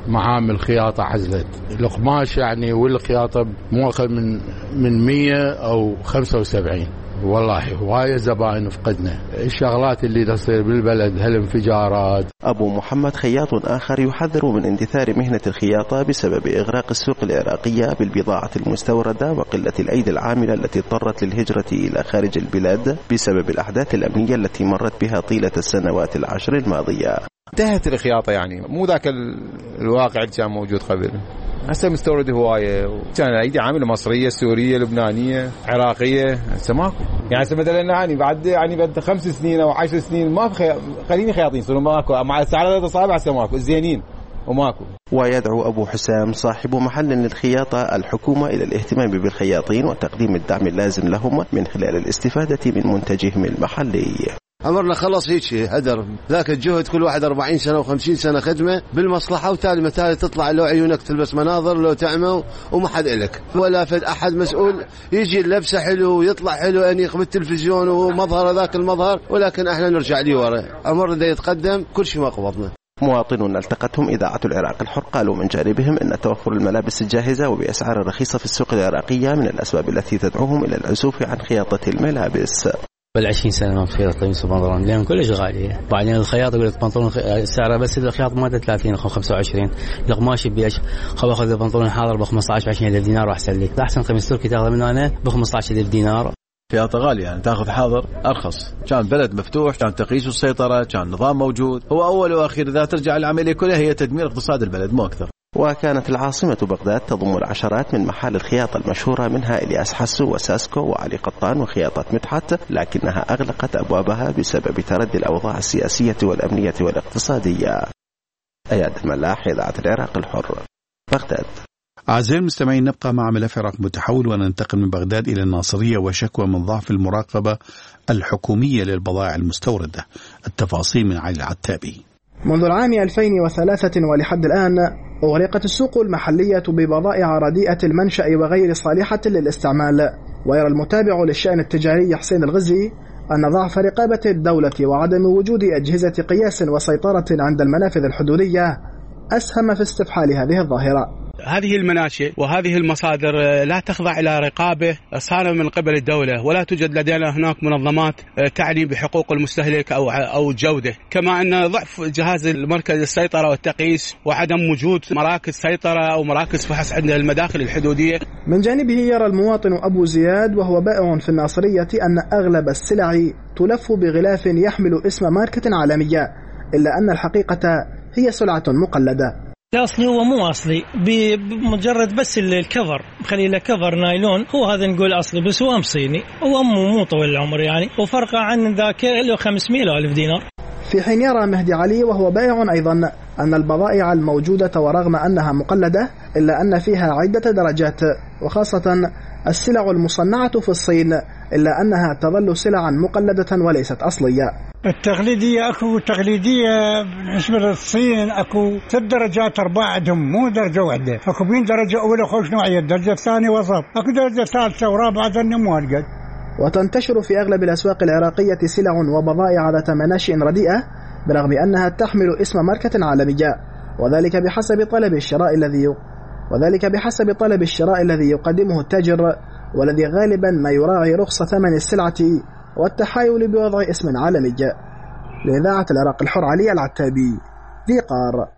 معامل خياطة عزلت القماش يعني، والخياطة مؤخذ من من مية أو خمسة وسبعين. والله هواية زبائن فقدنا. الشغلات اللي تصير بالبلد هالانفجارات. أبو محمد خياط آخر يحذر من اندثار مهنة الخياطة بسبب إغراق السوق العراقية بالبضاعة المستوردة وقلة الأيدي العاملة التي اضطرت للهجرة إلى خارج البلاد بسبب الأحداث الأمنية التي مرت بها طيلة السنوات العشر الماضية. انتهت الخياطة يعني، مو ذاك الواقع اللي كان موجود قبل. هسه مستورد هواية، كان ايدي عامله مصريه سوريه لبنانيه عراقيه، هسه ماكو. يعني هسه مثلا يعني بعد يعني بعد خمس سنين او عشر سنين ما في خليني خياطين صاروا ماكو، مع السعر الاصابع هسه ماكو الزينين وماكو. ويدعو أبو حسام صاحب محل للخياطة الحكومة إلى الاهتمام بالخياطين وتقديم الدعم اللازم لهم من خلال الاستفادة من منتجهم المحلي. عمرنا خلص هيك هدر ذاك الجهد، كل واحد أربعين سنة وخمسين سنة خدمة بالمصلحة، وتالي متالي تطلع لو عيونك تلبس مناظر لو تعمى وما حد إلك ولا فد أحد مسؤول يجي اللبسة حلو ويطلع حلو أنيق بالتلفزيون ومظهر ذاك المظهر، ولكن احنا نرجع لي ورا. عمر دا يتقدم كل شيء ما قبضنا. مواطنون التقتهم إذاعة العراق الحر قالوا من جانبهم أن توفر الملابس الجاهزة وبأسعار رخيصة في السوق العراقية من الأسباب التي تدعوهم إلى العزوف عن خياطة الملابس. بالعشرين سنة ما بخياط قميص وبنطلون لأن كلش غالية. بعدين الخياط يقول لك بنطلون سعره بس الخياط ماده ثلاثين أو خمسة وعشرين، القماش بيش خو أخذ البنطلون حاضر ب خمسة عشر عشرين ألف دينار وأحسن لك. أحسن قميص تركي تاخذه من أنا ب خمسة عشر ألف دينار. خياطة غالية يعني، تاخذ حاضر أرخص. كان بلد مفتوح، كان تقييس والسيطرة، كان نظام موجود. هو أول وأخير إذا ترجع العملية كلها هي تدمير اقتصاد البلد مو أكثر. وكانت العاصمة بغداد تضم العشرات من محال الخياطة المشهورة، منها إلياس حسو وساسكو وعلي قطان وخياطة مدحت، لكنها أغلقت أبوابها بسبب تردي الأوضاع السياسية والأمنية والاقتصادية. أياد الملاح، إذاعة العراق الحر، بغداد. أعزائي المستمعين، نبقى مع ملف العراق متحول وننتقل من بغداد إلى الناصرية وشكوى من ضعف المراقبة الحكومية للبضائع المستوردة. التفاصيل من علي العتابي. منذ العام ألفين وثلاثة ولحد الآن أغلقت السوق المحلية ببضائع رديئة المنشأ وغير صالحة للاستعمال. ويرى المتابع للشأن التجاري حسين الغزي أن ضعف رقابة الدولة وعدم وجود أجهزة قياس وسيطرة عند المنافذ الحدودية أسهم في استفحال هذه الظاهرة. هذه المناشئ وهذه المصادر لا تخضع إلى رقابة صارمة من قبل الدولة، ولا توجد لدينا هناك منظمات تعني بحقوق المستهلك أو أو الجودة، كما أن ضعف جهاز المركز السيطرة والتقييس وعدم وجود مراكز سيطرة أو مراكز فحص عند المداخل الحدودية. من جانبه يرى المواطن أبو زياد وهو بائع في الناصرية أن أغلب السلع تلف بغلاف يحمل اسم ماركة عالمية، إلا أن الحقيقة هي سلعة مقلدة. الأصلي هو مو أصلي، بمجرد بس الكفر خلي له كفر نايلون، هو هذا نقول أصلي، بس هو أم صيني، هو مو مو طويل العمر يعني، وفرقه عن ذاك له خمسمائة ألف دينار. في حين يرى مهدي علي وهو بائع أيضا أن البضائع الموجودة ورغم أنها مقلدة إلا أن فيها عدة درجات، وخاصة السلع المصنعة في الصين، إلا أنها تظل سلعا مقلدة وليست أصلية. التقليدية أكو تقليدية بالنسبة للصين أكو ست درجات أربعة عندهم، مو درجة واحدة. أكو بين درجة أولى خوش نوعية، الدرجة الثانية وسط، أكو درجة ثالثة ورابعة ذن مو هالقد. وتنتشر في أغلب الأسواق العراقية سلع وبضائع ذات مناشئ رديئة برغم أنها تحمل اسم ماركة عالمية، وذلك بحسب طلب الشراء الذي وذلك بحسب طلب الشراء الذي يقدمه التاجر، والذي غالبا ما يراعي رخص ثمن السلعة والتحايل بوضع اسم عالمي. لإذاعة العراق الحر، علي العتابي، ذي قار.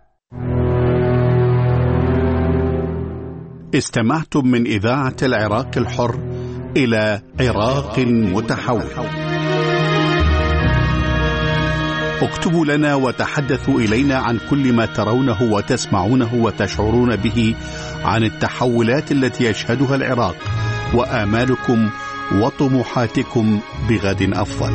استمعتم من إذاعة العراق الحر إلى عراق متحول. اكتبوا لنا وتحدثوا إلينا عن كل ما ترونه وتسمعونه وتشعرون به عن التحولات التي يشهدها العراق وآمالكم وطموحاتكم بغد أفضل.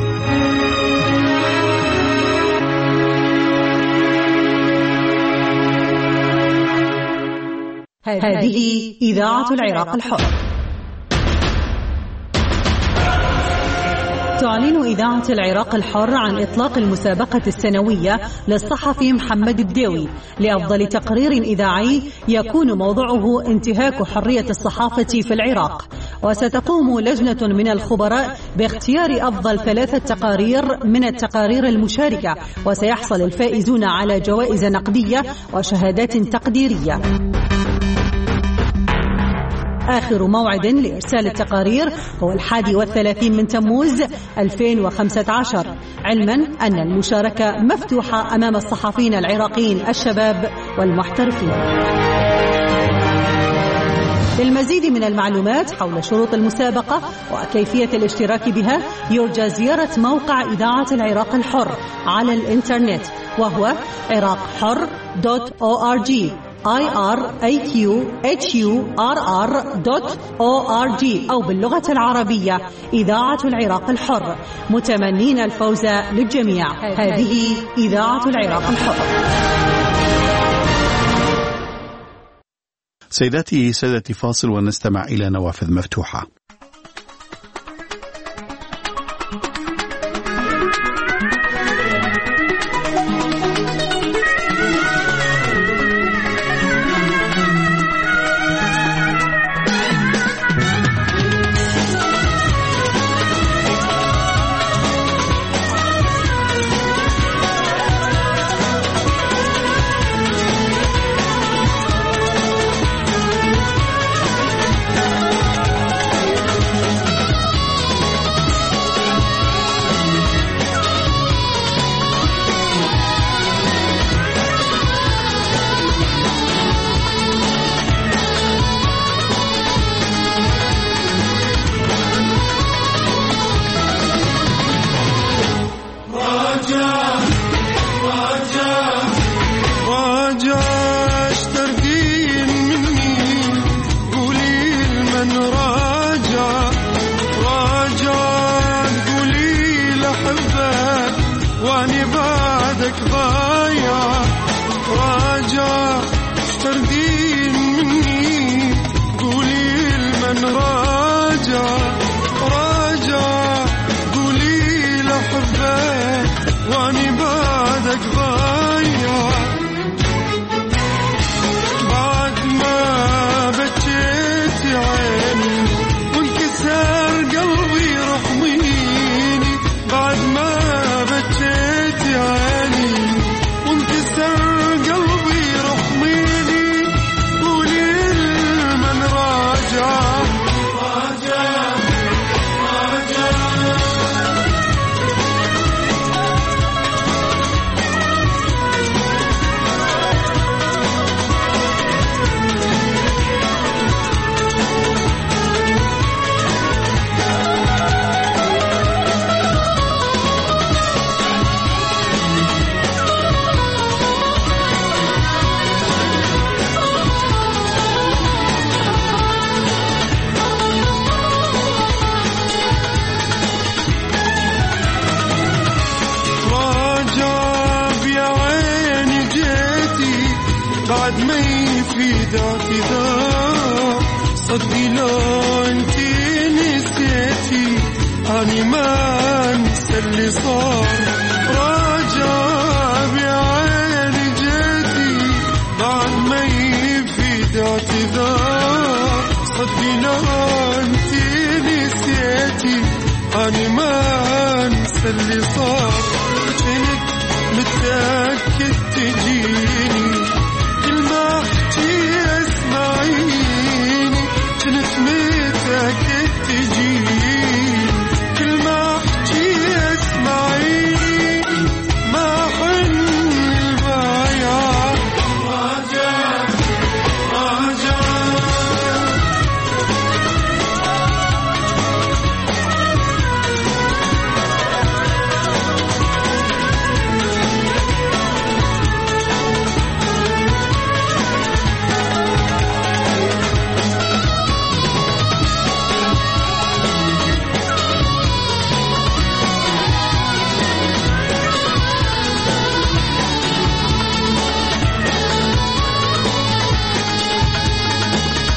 هذه إذاعة العراق الحر. تعلن إذاعة العراق الحر عن إطلاق المسابقة السنوية للصحفي محمد الداوي لأفضل تقرير إذاعي يكون موضوعه انتهاك حرية الصحافة في العراق. وستقوم لجنة من الخبراء باختيار أفضل ثلاثة تقارير من التقارير المشاركة، وسيحصل الفائزون على جوائز نقدية وشهادات تقديرية. آخر موعد لإرسال التقارير هو الحادي والثلاثين من تموز ألفين وخمسة عشر، علما أن المشاركة مفتوحة أمام الصحفيين العراقيين الشباب والمحترفين. للمزيد من المعلومات حول شروط المسابقة وكيفية الاشتراك بها يرجى زيارة موقع إذاعة العراق الحر على الإنترنت، وهو عراق حر دوت أو آر جي I R A Q H U R R dot O R G أو باللغة العربية إذاعة العراق الحر، متمنين الفوز للجميع. هذه إذاعة العراق الحر. سيداتي سادتي، فاصل ونستمع إلى نوافذ مفتوحة.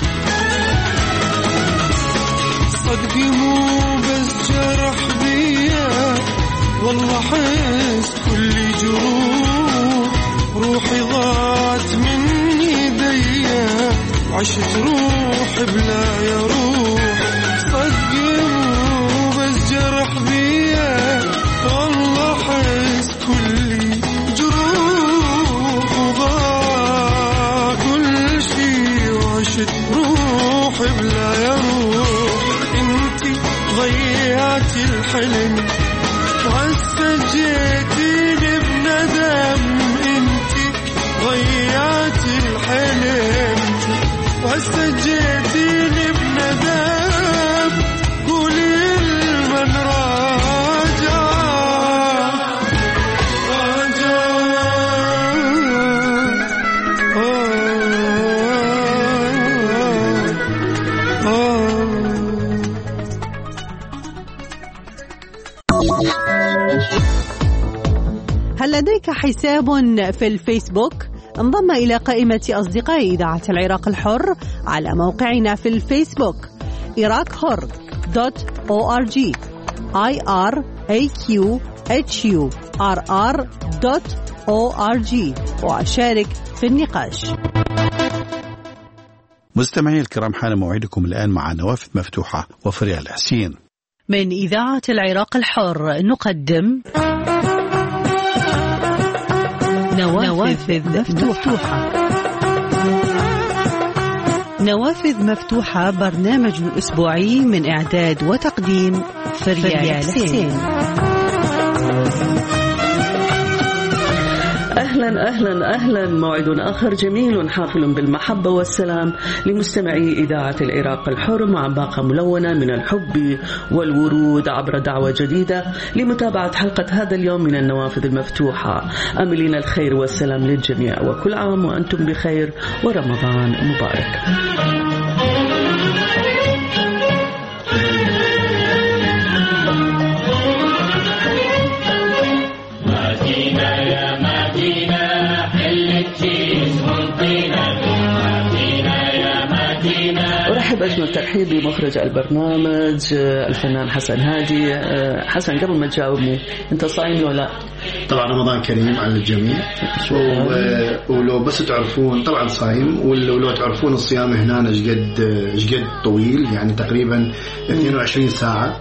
صدقي مو بس جرح بي والله حس كل جروح روحي ضاعت من ايديا عشت روح بلا يا روح صدقوا بس جرح بيا والله حس كل جروح وضاع كل شي وعشت روح بلا يا روح انتي ضيعتي الحلم وسجيتيني بندم انتي ضيعتي الحلم وسجيتيني بندم قولي لمن راجع راجع آه آه هل لديك حساب في الفيسبوك؟ انضم إلى قائمة أصدقاء إذاعة العراق الحر على موقعنا في الفيسبوك إراك حر دوت أو آر جي I R A Q H U R R دوت أو آر جي وأشارك في النقاش. مستمعي الكرام، حان موعدكم الآن مع نوافذ مفتوحة وفريال حسين. من إذاعة العراق الحر نقدم نوافذ مفتوحة. نوافذ مفتوحة برنامج أسبوعي من إعداد وتقديم فريال حسين. أهلا أهلا أهلا، موعد آخر جميل حافل بالمحبة والسلام لمستمعي إذاعة العراق الحر مع باقة ملونة من الحب والورود عبر دعوة جديدة لمتابعة حلقة هذا اليوم من النوافذ المفتوحة. أملين الخير والسلام للجميع وكل عام وأنتم بخير ورمضان مبارك. أرحب أجمل ترحيب بمخرج البرنامج الفنان حسن هادي. حسن، قبل ما تجاوبني، أنت صايم ولا؟ طبعا رمضان كريم على الجميع، ولو بس تعرفون طبعا صايم، ولو تعرفون الصيام هنا ايش قد طويل، يعني تقريبا اثنين وعشرين ساعة.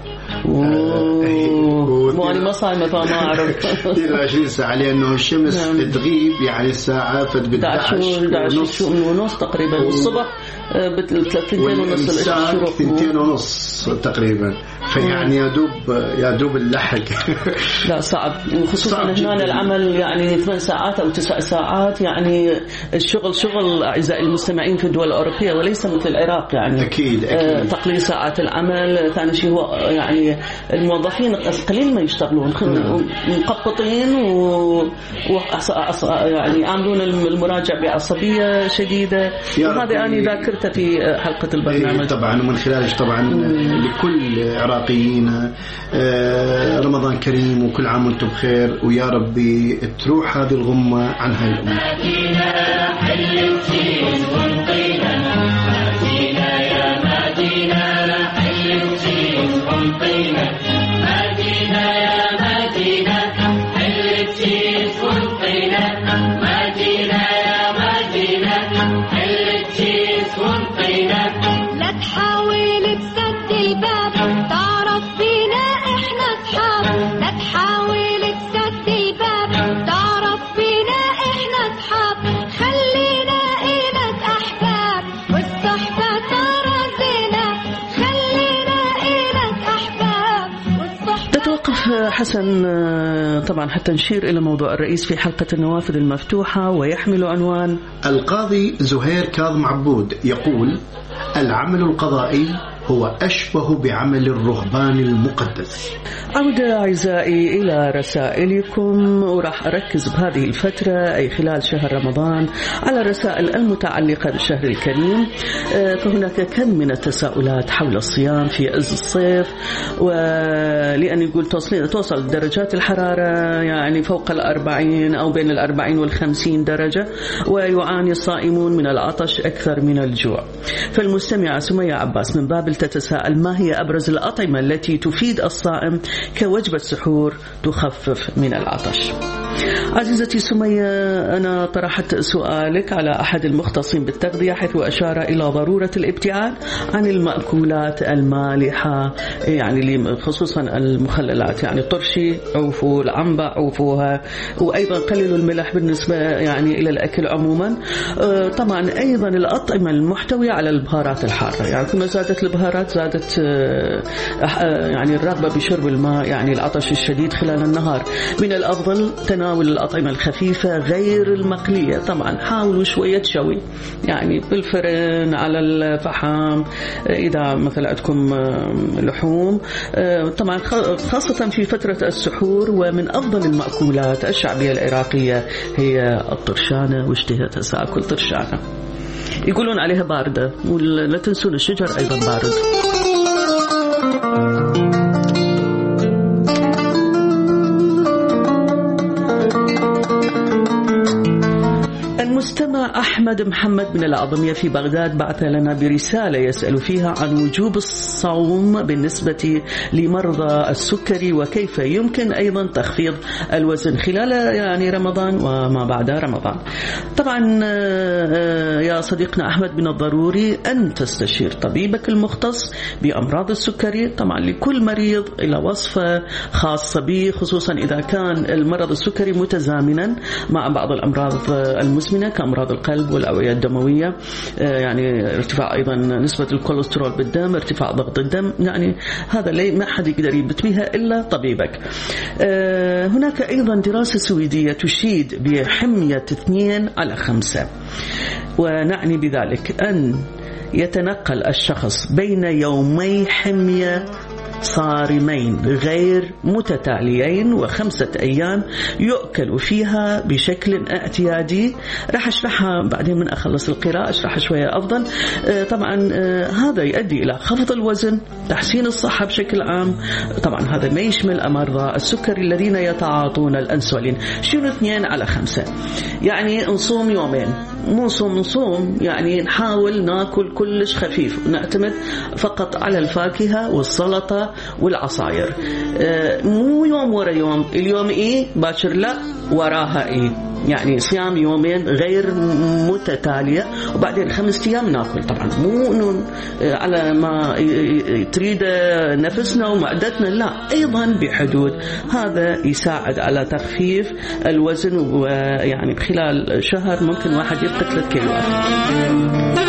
مو أنا ما صايمة فما أعرف. اثنين وعشرين ساعة لأنه الشمس تغيب يعني الساعة ونص ونص تقريبا الصبح بثلاثين ونص الساعة ثنتين ونص تقريبا، فيعني يا دوب يا دوب اللحق. لا صعب، وخصوصا هنا العمل يعني ثمان ساعات أو تسع ساعات، يعني الشغل شغل أعزائي المستمعين في الدول الأوروبية وليس مثل العراق، يعني أكيد أكيد تقليل ساعات العمل. ثاني شيء هو يعني الموظفين قليل ما يشتغلون، مقبطين و يعني يعملون المراجع بعصبية شديدة، وهذا أنا ذاكرته في حلقة البرنامج. طبعا ومن خلالك طبعا مم. لكل عراقيين رمضان كريم وكل عام وانتم بخير، ويا ربي تروح هذه الغمة عن هاي الأمة. لا تحاول تسد الباب، تعرف فينا احنا اصحاب. لا تحاول تسد الباب، تعرف فينا احنا اصحاب. خلينا إلك احباب والصحبة ترى زينة. خلينا إلك احباب والصحبة. تتوقف حسن طبعا حتى نشير إلى موضوع الرئيس في حلقة النوافذ المفتوحة، ويحمل عنوان القاضي زهير كاظم عبود يقول: العمل القضائي هو أشبه بعمل الرهبان المقدس. عودة أعزائي إلى رسائلكم، وراح أركز بهذه الفترة أي خلال شهر رمضان على الرسائل المتعلقة بالشهر الكريم. فهناك كم من التساؤلات حول الصيام في عز الصيف، ولأن يقول توصل توصل درجات الحرارة يعني فوق الأربعين أو بين الأربعين والخمسين درجة، ويعاني الصائمون من العطش أكثر من الجوع. فالمستمعة سمية عباس من باب تتساءل ما هي أبرز الأطعمة التي تفيد الصائم كوجبة سحور تخفف من العطش؟ عزيزتي سمية، أنا طرحت سؤالك على أحد المختصين بالتغذية حيث أشار إلى ضرورة الابتعاد عن المأكولات المالحة، يعني خصوصا المخللات، يعني طرشي عوفوا، العنبة عوفوها، وأيضا قللوا الملح بالنسبة يعني إلى الأكل عموما. طبعا أيضا الأطعمة المحتوية على البهارات الحارة، يعني كما زادت البهارات زادت يعني الرغبة بشرب الماء، يعني العطش الشديد خلال النهار. من الأفضل تناول الأطعمة الخفيفة غير المقلية، طبعا حاولوا شوية شوي يعني بالفرن على الفحم إذا مثلا عندكم لحوم، طبعا خاصة في فترة السحور. ومن أفضل المأكولات الشعبية العراقية هي الطرشانة، واشتهيت سأكل طرشانة، يقولون عليها باردة، ولا تنسون الشجر أيضا بارد. المستمع أحمد محمد من العظمية في بغداد بعث لنا برسالة يسأل فيها عن وجوب الصوم بالنسبة لمرضى السكري، وكيف يمكن أيضا تخفيض الوزن خلال يعني رمضان وما بعد رمضان. طبعا يا صديقنا أحمد من الضروري أن تستشير طبيبك المختص بأمراض السكري. طبعا لكل مريض إلى وصفة خاصة به، خصوصا إذا كان المرض السكري متزامنا مع بعض الأمراض المزمنة كأمراض القلب والأوعية الدموية، يعني ارتفاع أيضا نسبة الكوليسترول بالدم، ارتفاع ضغط الدم، يعني هذا لا ما حد يقدر يثبت بها إلا طبيبك. هناك أيضا دراسة سويدية تشيد بحمية اثنين على خمسة، ونعني بذلك أن يتنقل الشخص بين يومي حمية صارمين غير متتاليين وخمسة أيام يؤكل فيها بشكل اعتيادي. راح أشرحها بعدين من أخلص القراءة، أشرحها شوية أفضل. طبعا هذا يؤدي إلى خفض الوزن، تحسين الصحة بشكل عام. طبعا هذا ما يشمل مرضى السكري الذين يتعاطون الأنسولين. شنو اثنين على خمسة؟ يعني نصوم يومين، مو نصوم نصوم يعني نحاول ناكل كلش خفيف، نعتمد فقط على الفاكهة والسلطة والعصاير، مو يوم ورا يوم، اليوم إيه باكر لا وراها إيه، يعني صيام يومين غير متتالية وبعدين خمسة أيام ناكل. طبعا مو إنه على ما تريد نفسنا ومعدتنا، لا، أيضا بحدود. هذا يساعد على تخفيف الوزن، ويعني خلال شهر ممكن واحد يفقد ثلاثة كيلوات.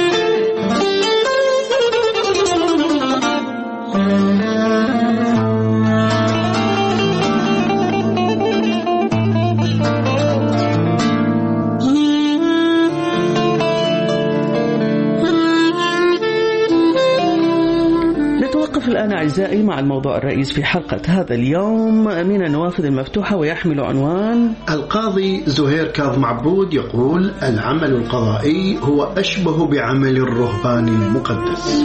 الآن أعزائي مع الموضوع الرئيس في حلقة هذا اليوم من النوافذ المفتوحة، ويحمل عنوان القاضي زهير كاظم عبود يقول: العمل القضائي هو أشبه بعمل الرهبان المقدس.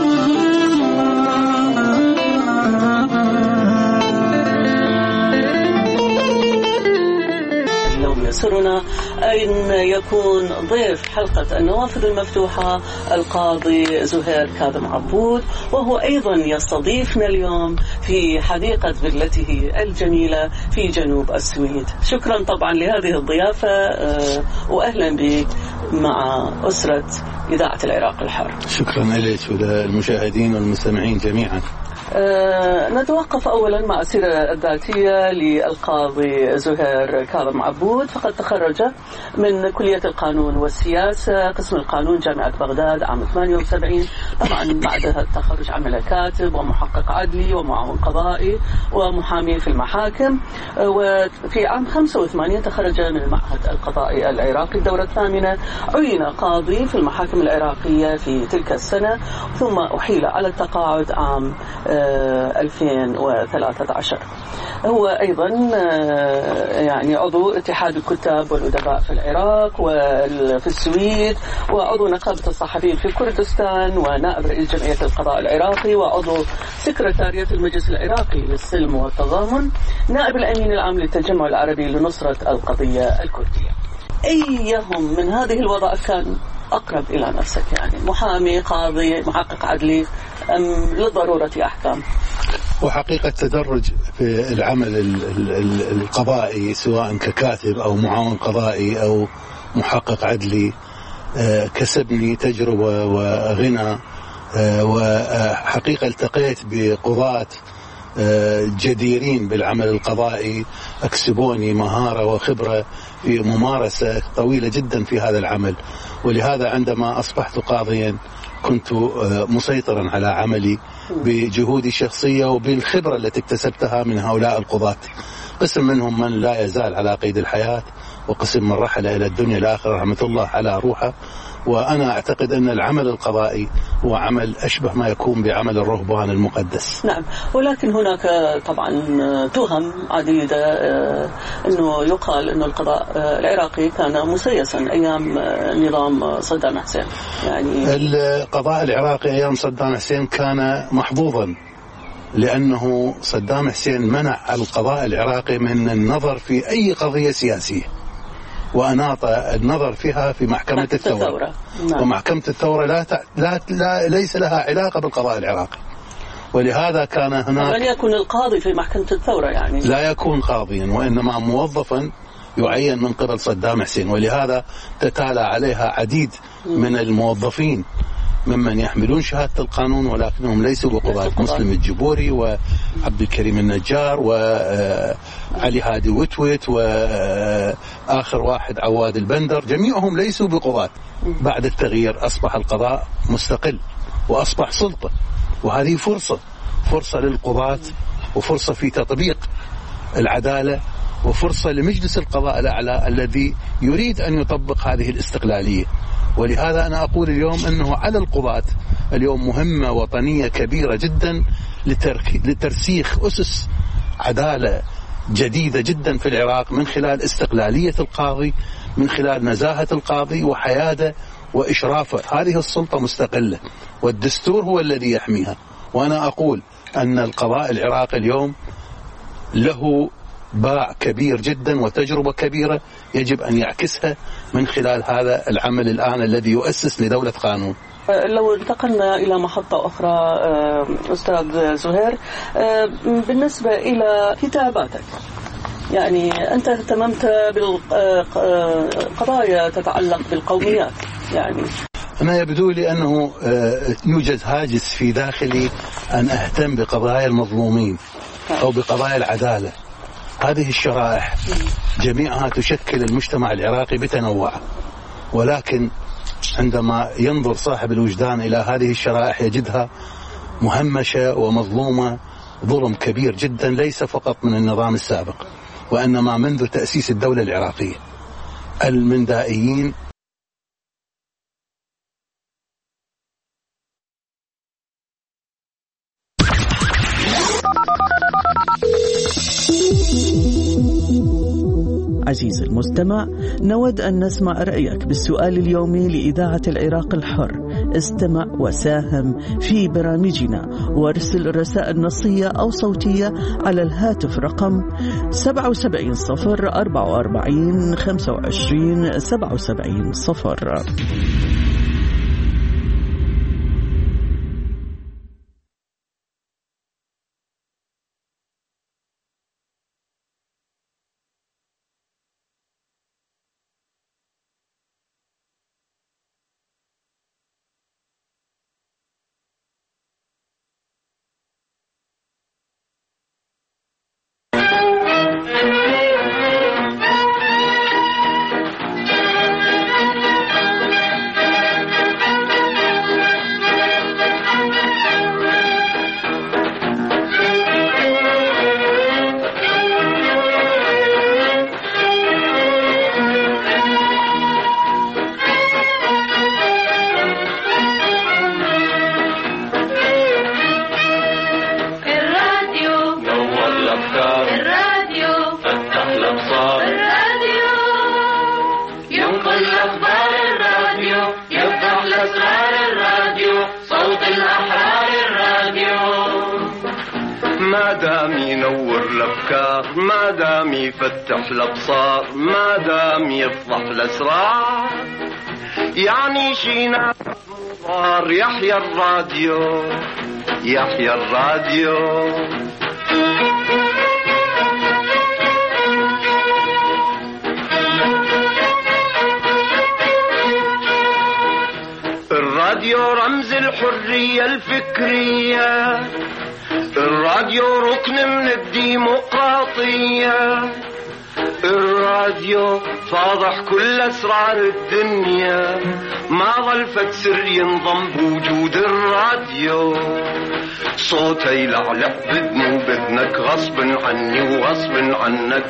يسرنا أن يكون ضيف حلقة النوافذ المفتوحة القاضي زهير كاظم عبود، وهو أيضا يستضيفنا اليوم في حديقة فيلته الجميلة في جنوب السويد. شكرا طبعا لهذه الضيافة، وأهلا بك مع أسرة إذاعة العراق الحر. شكرا لك وللمشاهدين والمستمعين جميعا. أه نتوقف أولا مع السيرة الذاتية للقاضي زهير كاظم عبود. فقد تخرج من كلية القانون والسياسة قسم القانون جامعة بغداد عام ثمانية وسبعين. طبعا بعدها التخرج عمل كاتب ومحقق عدلي ومعاون قضائي ومحامي في المحاكم. وفي عام خمسة وثمانين تخرج من المعهد القضائي العراقي الدورة الثامنة، عين قاضي في المحاكم العراقية في تلك السنة، ثم أحيل على التقاعد عام ألفين وثلاثة عشر. هو أيضا يعني عضو اتحاد الكتاب والأدباء في العراق وفي السويد، وعضو نقابة الصحفيين في كردستان، ونائب رئيس جمعية القضاء العراقي، وعضو سكرتارية المجلس العراقي للسلم والتضامن، نائب الأمين العام للتجمع العربي لنصرة القضية الكردية. أيهم من هذه الوظائف كان أقرب إلى نفسك؟ يعني محامي، قاضي، محقق عدلي، أم للضرورة أحكام؟ وحقيقة تدرج في العمل القضائي سواء ككاتب أو معاون قضائي أو محقق عدلي كسبني تجربة وغنى، وحقيقة التقيت بقضاة جديرين بالعمل القضائي أكسبوني مهارة وخبرة في ممارسة طويلة جدا في هذا العمل. ولهذا عندما أصبحت قاضيا كنت مسيطرا على عملي بجهودي الشخصية وبالخبرة التي اكتسبتها من هؤلاء القضاة. قسم منهم من لا يزال على قيد الحياة، وقسم من رحل إلى الدنيا الآخرة رحمة الله على روحه. وأنا أعتقد أن العمل القضائي هو عمل أشبه ما يكون بعمل الرهبان المقدس. نعم، ولكن هناك طبعا تهم عديدة أنه يقال أنه القضاء العراقي كان مسيسا أيام نظام صدام حسين. يعني القضاء العراقي أيام صدام حسين كان محظوظا، لأنه صدام حسين منع القضاء العراقي من النظر في أي قضية سياسية، وأناط النظر فيها في محكمة الثورة, الثورة. نعم. ومحكمة الثورة لا, ت... لا... لا ليس لها علاقة بالقضاء العراقي، ولهذا كان هناك لن يكون القاضي في محكمة الثورة، يعني لا يكون قاضيا وإنما موظفا يعين من قبل صدام حسين. ولهذا تتالى عليها عديد من الموظفين ممن يحملون شهادة القانون ولكنهم ليسوا بقضاة، مسلم الجبوري وعبد الكريم النجار وعلي هادي وتوت وآخر واحد عواد البندر، جميعهم ليسوا بقضاة. بعد التغيير أصبح القضاء مستقل وأصبح سلطة، وهذه فرصة فرصة للقضاة وفرصة في تطبيق العدالة وفرصة لمجلس القضاء الأعلى الذي يريد أن يطبق هذه الاستقلالية. ولهذا أنا أقول اليوم أنه على القضاة اليوم مهمة وطنية كبيرة جدا لترسيخ أسس عدالة جديدة جدا في العراق من خلال استقلالية القاضي، من خلال نزاهة القاضي وحياده وإشرافه. هذه السلطة مستقلة والدستور هو الذي يحميها. وأنا أقول أن القضاء العراقي اليوم له باع كبير جدا وتجربة كبيرة يجب أن يعكسها من خلال هذا العمل الآن الذي يؤسس لدولة قانون. لو انتقلنا إلى محطة أخرى أستاذ زهير، بالنسبة إلى كتاباتك، يعني أنت اهتممت بالقضايا تتعلق بالقوميات. يعني أنا يبدو لي أنه يوجد هاجس في داخلي أن أهتم بقضايا المظلومين أو بقضايا العدالة. هذه الشرائح جميعها تشكل المجتمع العراقي بتنوعه، ولكن عندما ينظر صاحب الوجدان إلى هذه الشرائح يجدها مهمشة ومظلومة ظلم كبير جدا، ليس فقط من النظام السابق وإنما منذ تأسيس الدولة العراقية. المندائيين عزيزي المستمع، نود أن نسمع رأيك بالسؤال اليومي لإذاعة العراق الحر. استمع وساهم في برامجنا وارسل رسائل نصية أو صوتية على الهاتف رقم سبعة وسبعين صفر أربعة وأربعين خمسة وعشرين سبعة وسبعين صفر. ما دام ينور الأفكار، ما دام يفتح الأبصار، ما دام يفضح الأسرار، يعني شينا صار يحيى الراديو يحيى الراديو. الراديو رمز الحرية الفكرية، الراديو ركن من الديمقراطية، الراديو فاضح كل أسرار الدنيا، ما ظل فد سر ينضم بوجود الراديو. صوتي يلعلع بدني وبدنك غصب عني وغصب عنك،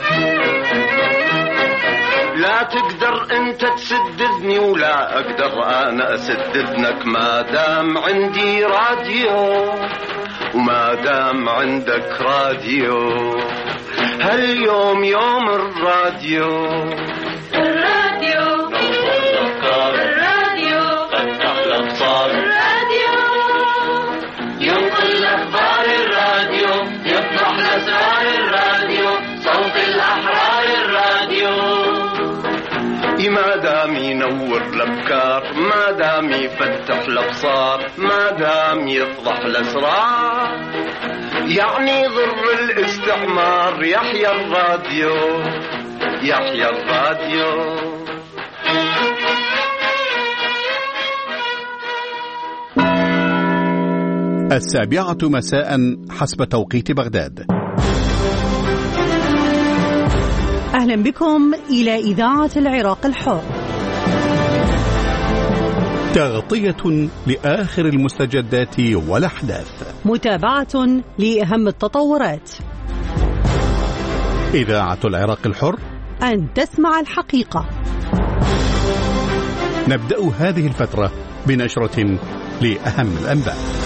لا تقدر انت تسددني ولا اقدر انا اسددنك، ما دام عندي راديو وما دام عندك راديو. هاليوم يوم الراديو، الراديو الراديو فتح الابصار، الراديو ينقل الاخبار، الراديو يفضح الاسرار، الراديو صوت الاحرار، الراديو ما دام ينور الافكار، ما دام يفتح الابصار، ما دام يفضح الاسرار، يعني ضر الاستعمار. يحيى الراديو يحيى الراديو. السابعة مساء حسب توقيت بغداد. أهلا بكم إلى إذاعة العراق الحر. تغطية لآخر المستجدات والأحداث، متابعة لأهم التطورات. إذاعة العراق الحر، أن تسمع الحقيقة. نبدأ هذه الفترة بنشرة لأهم الأنباء.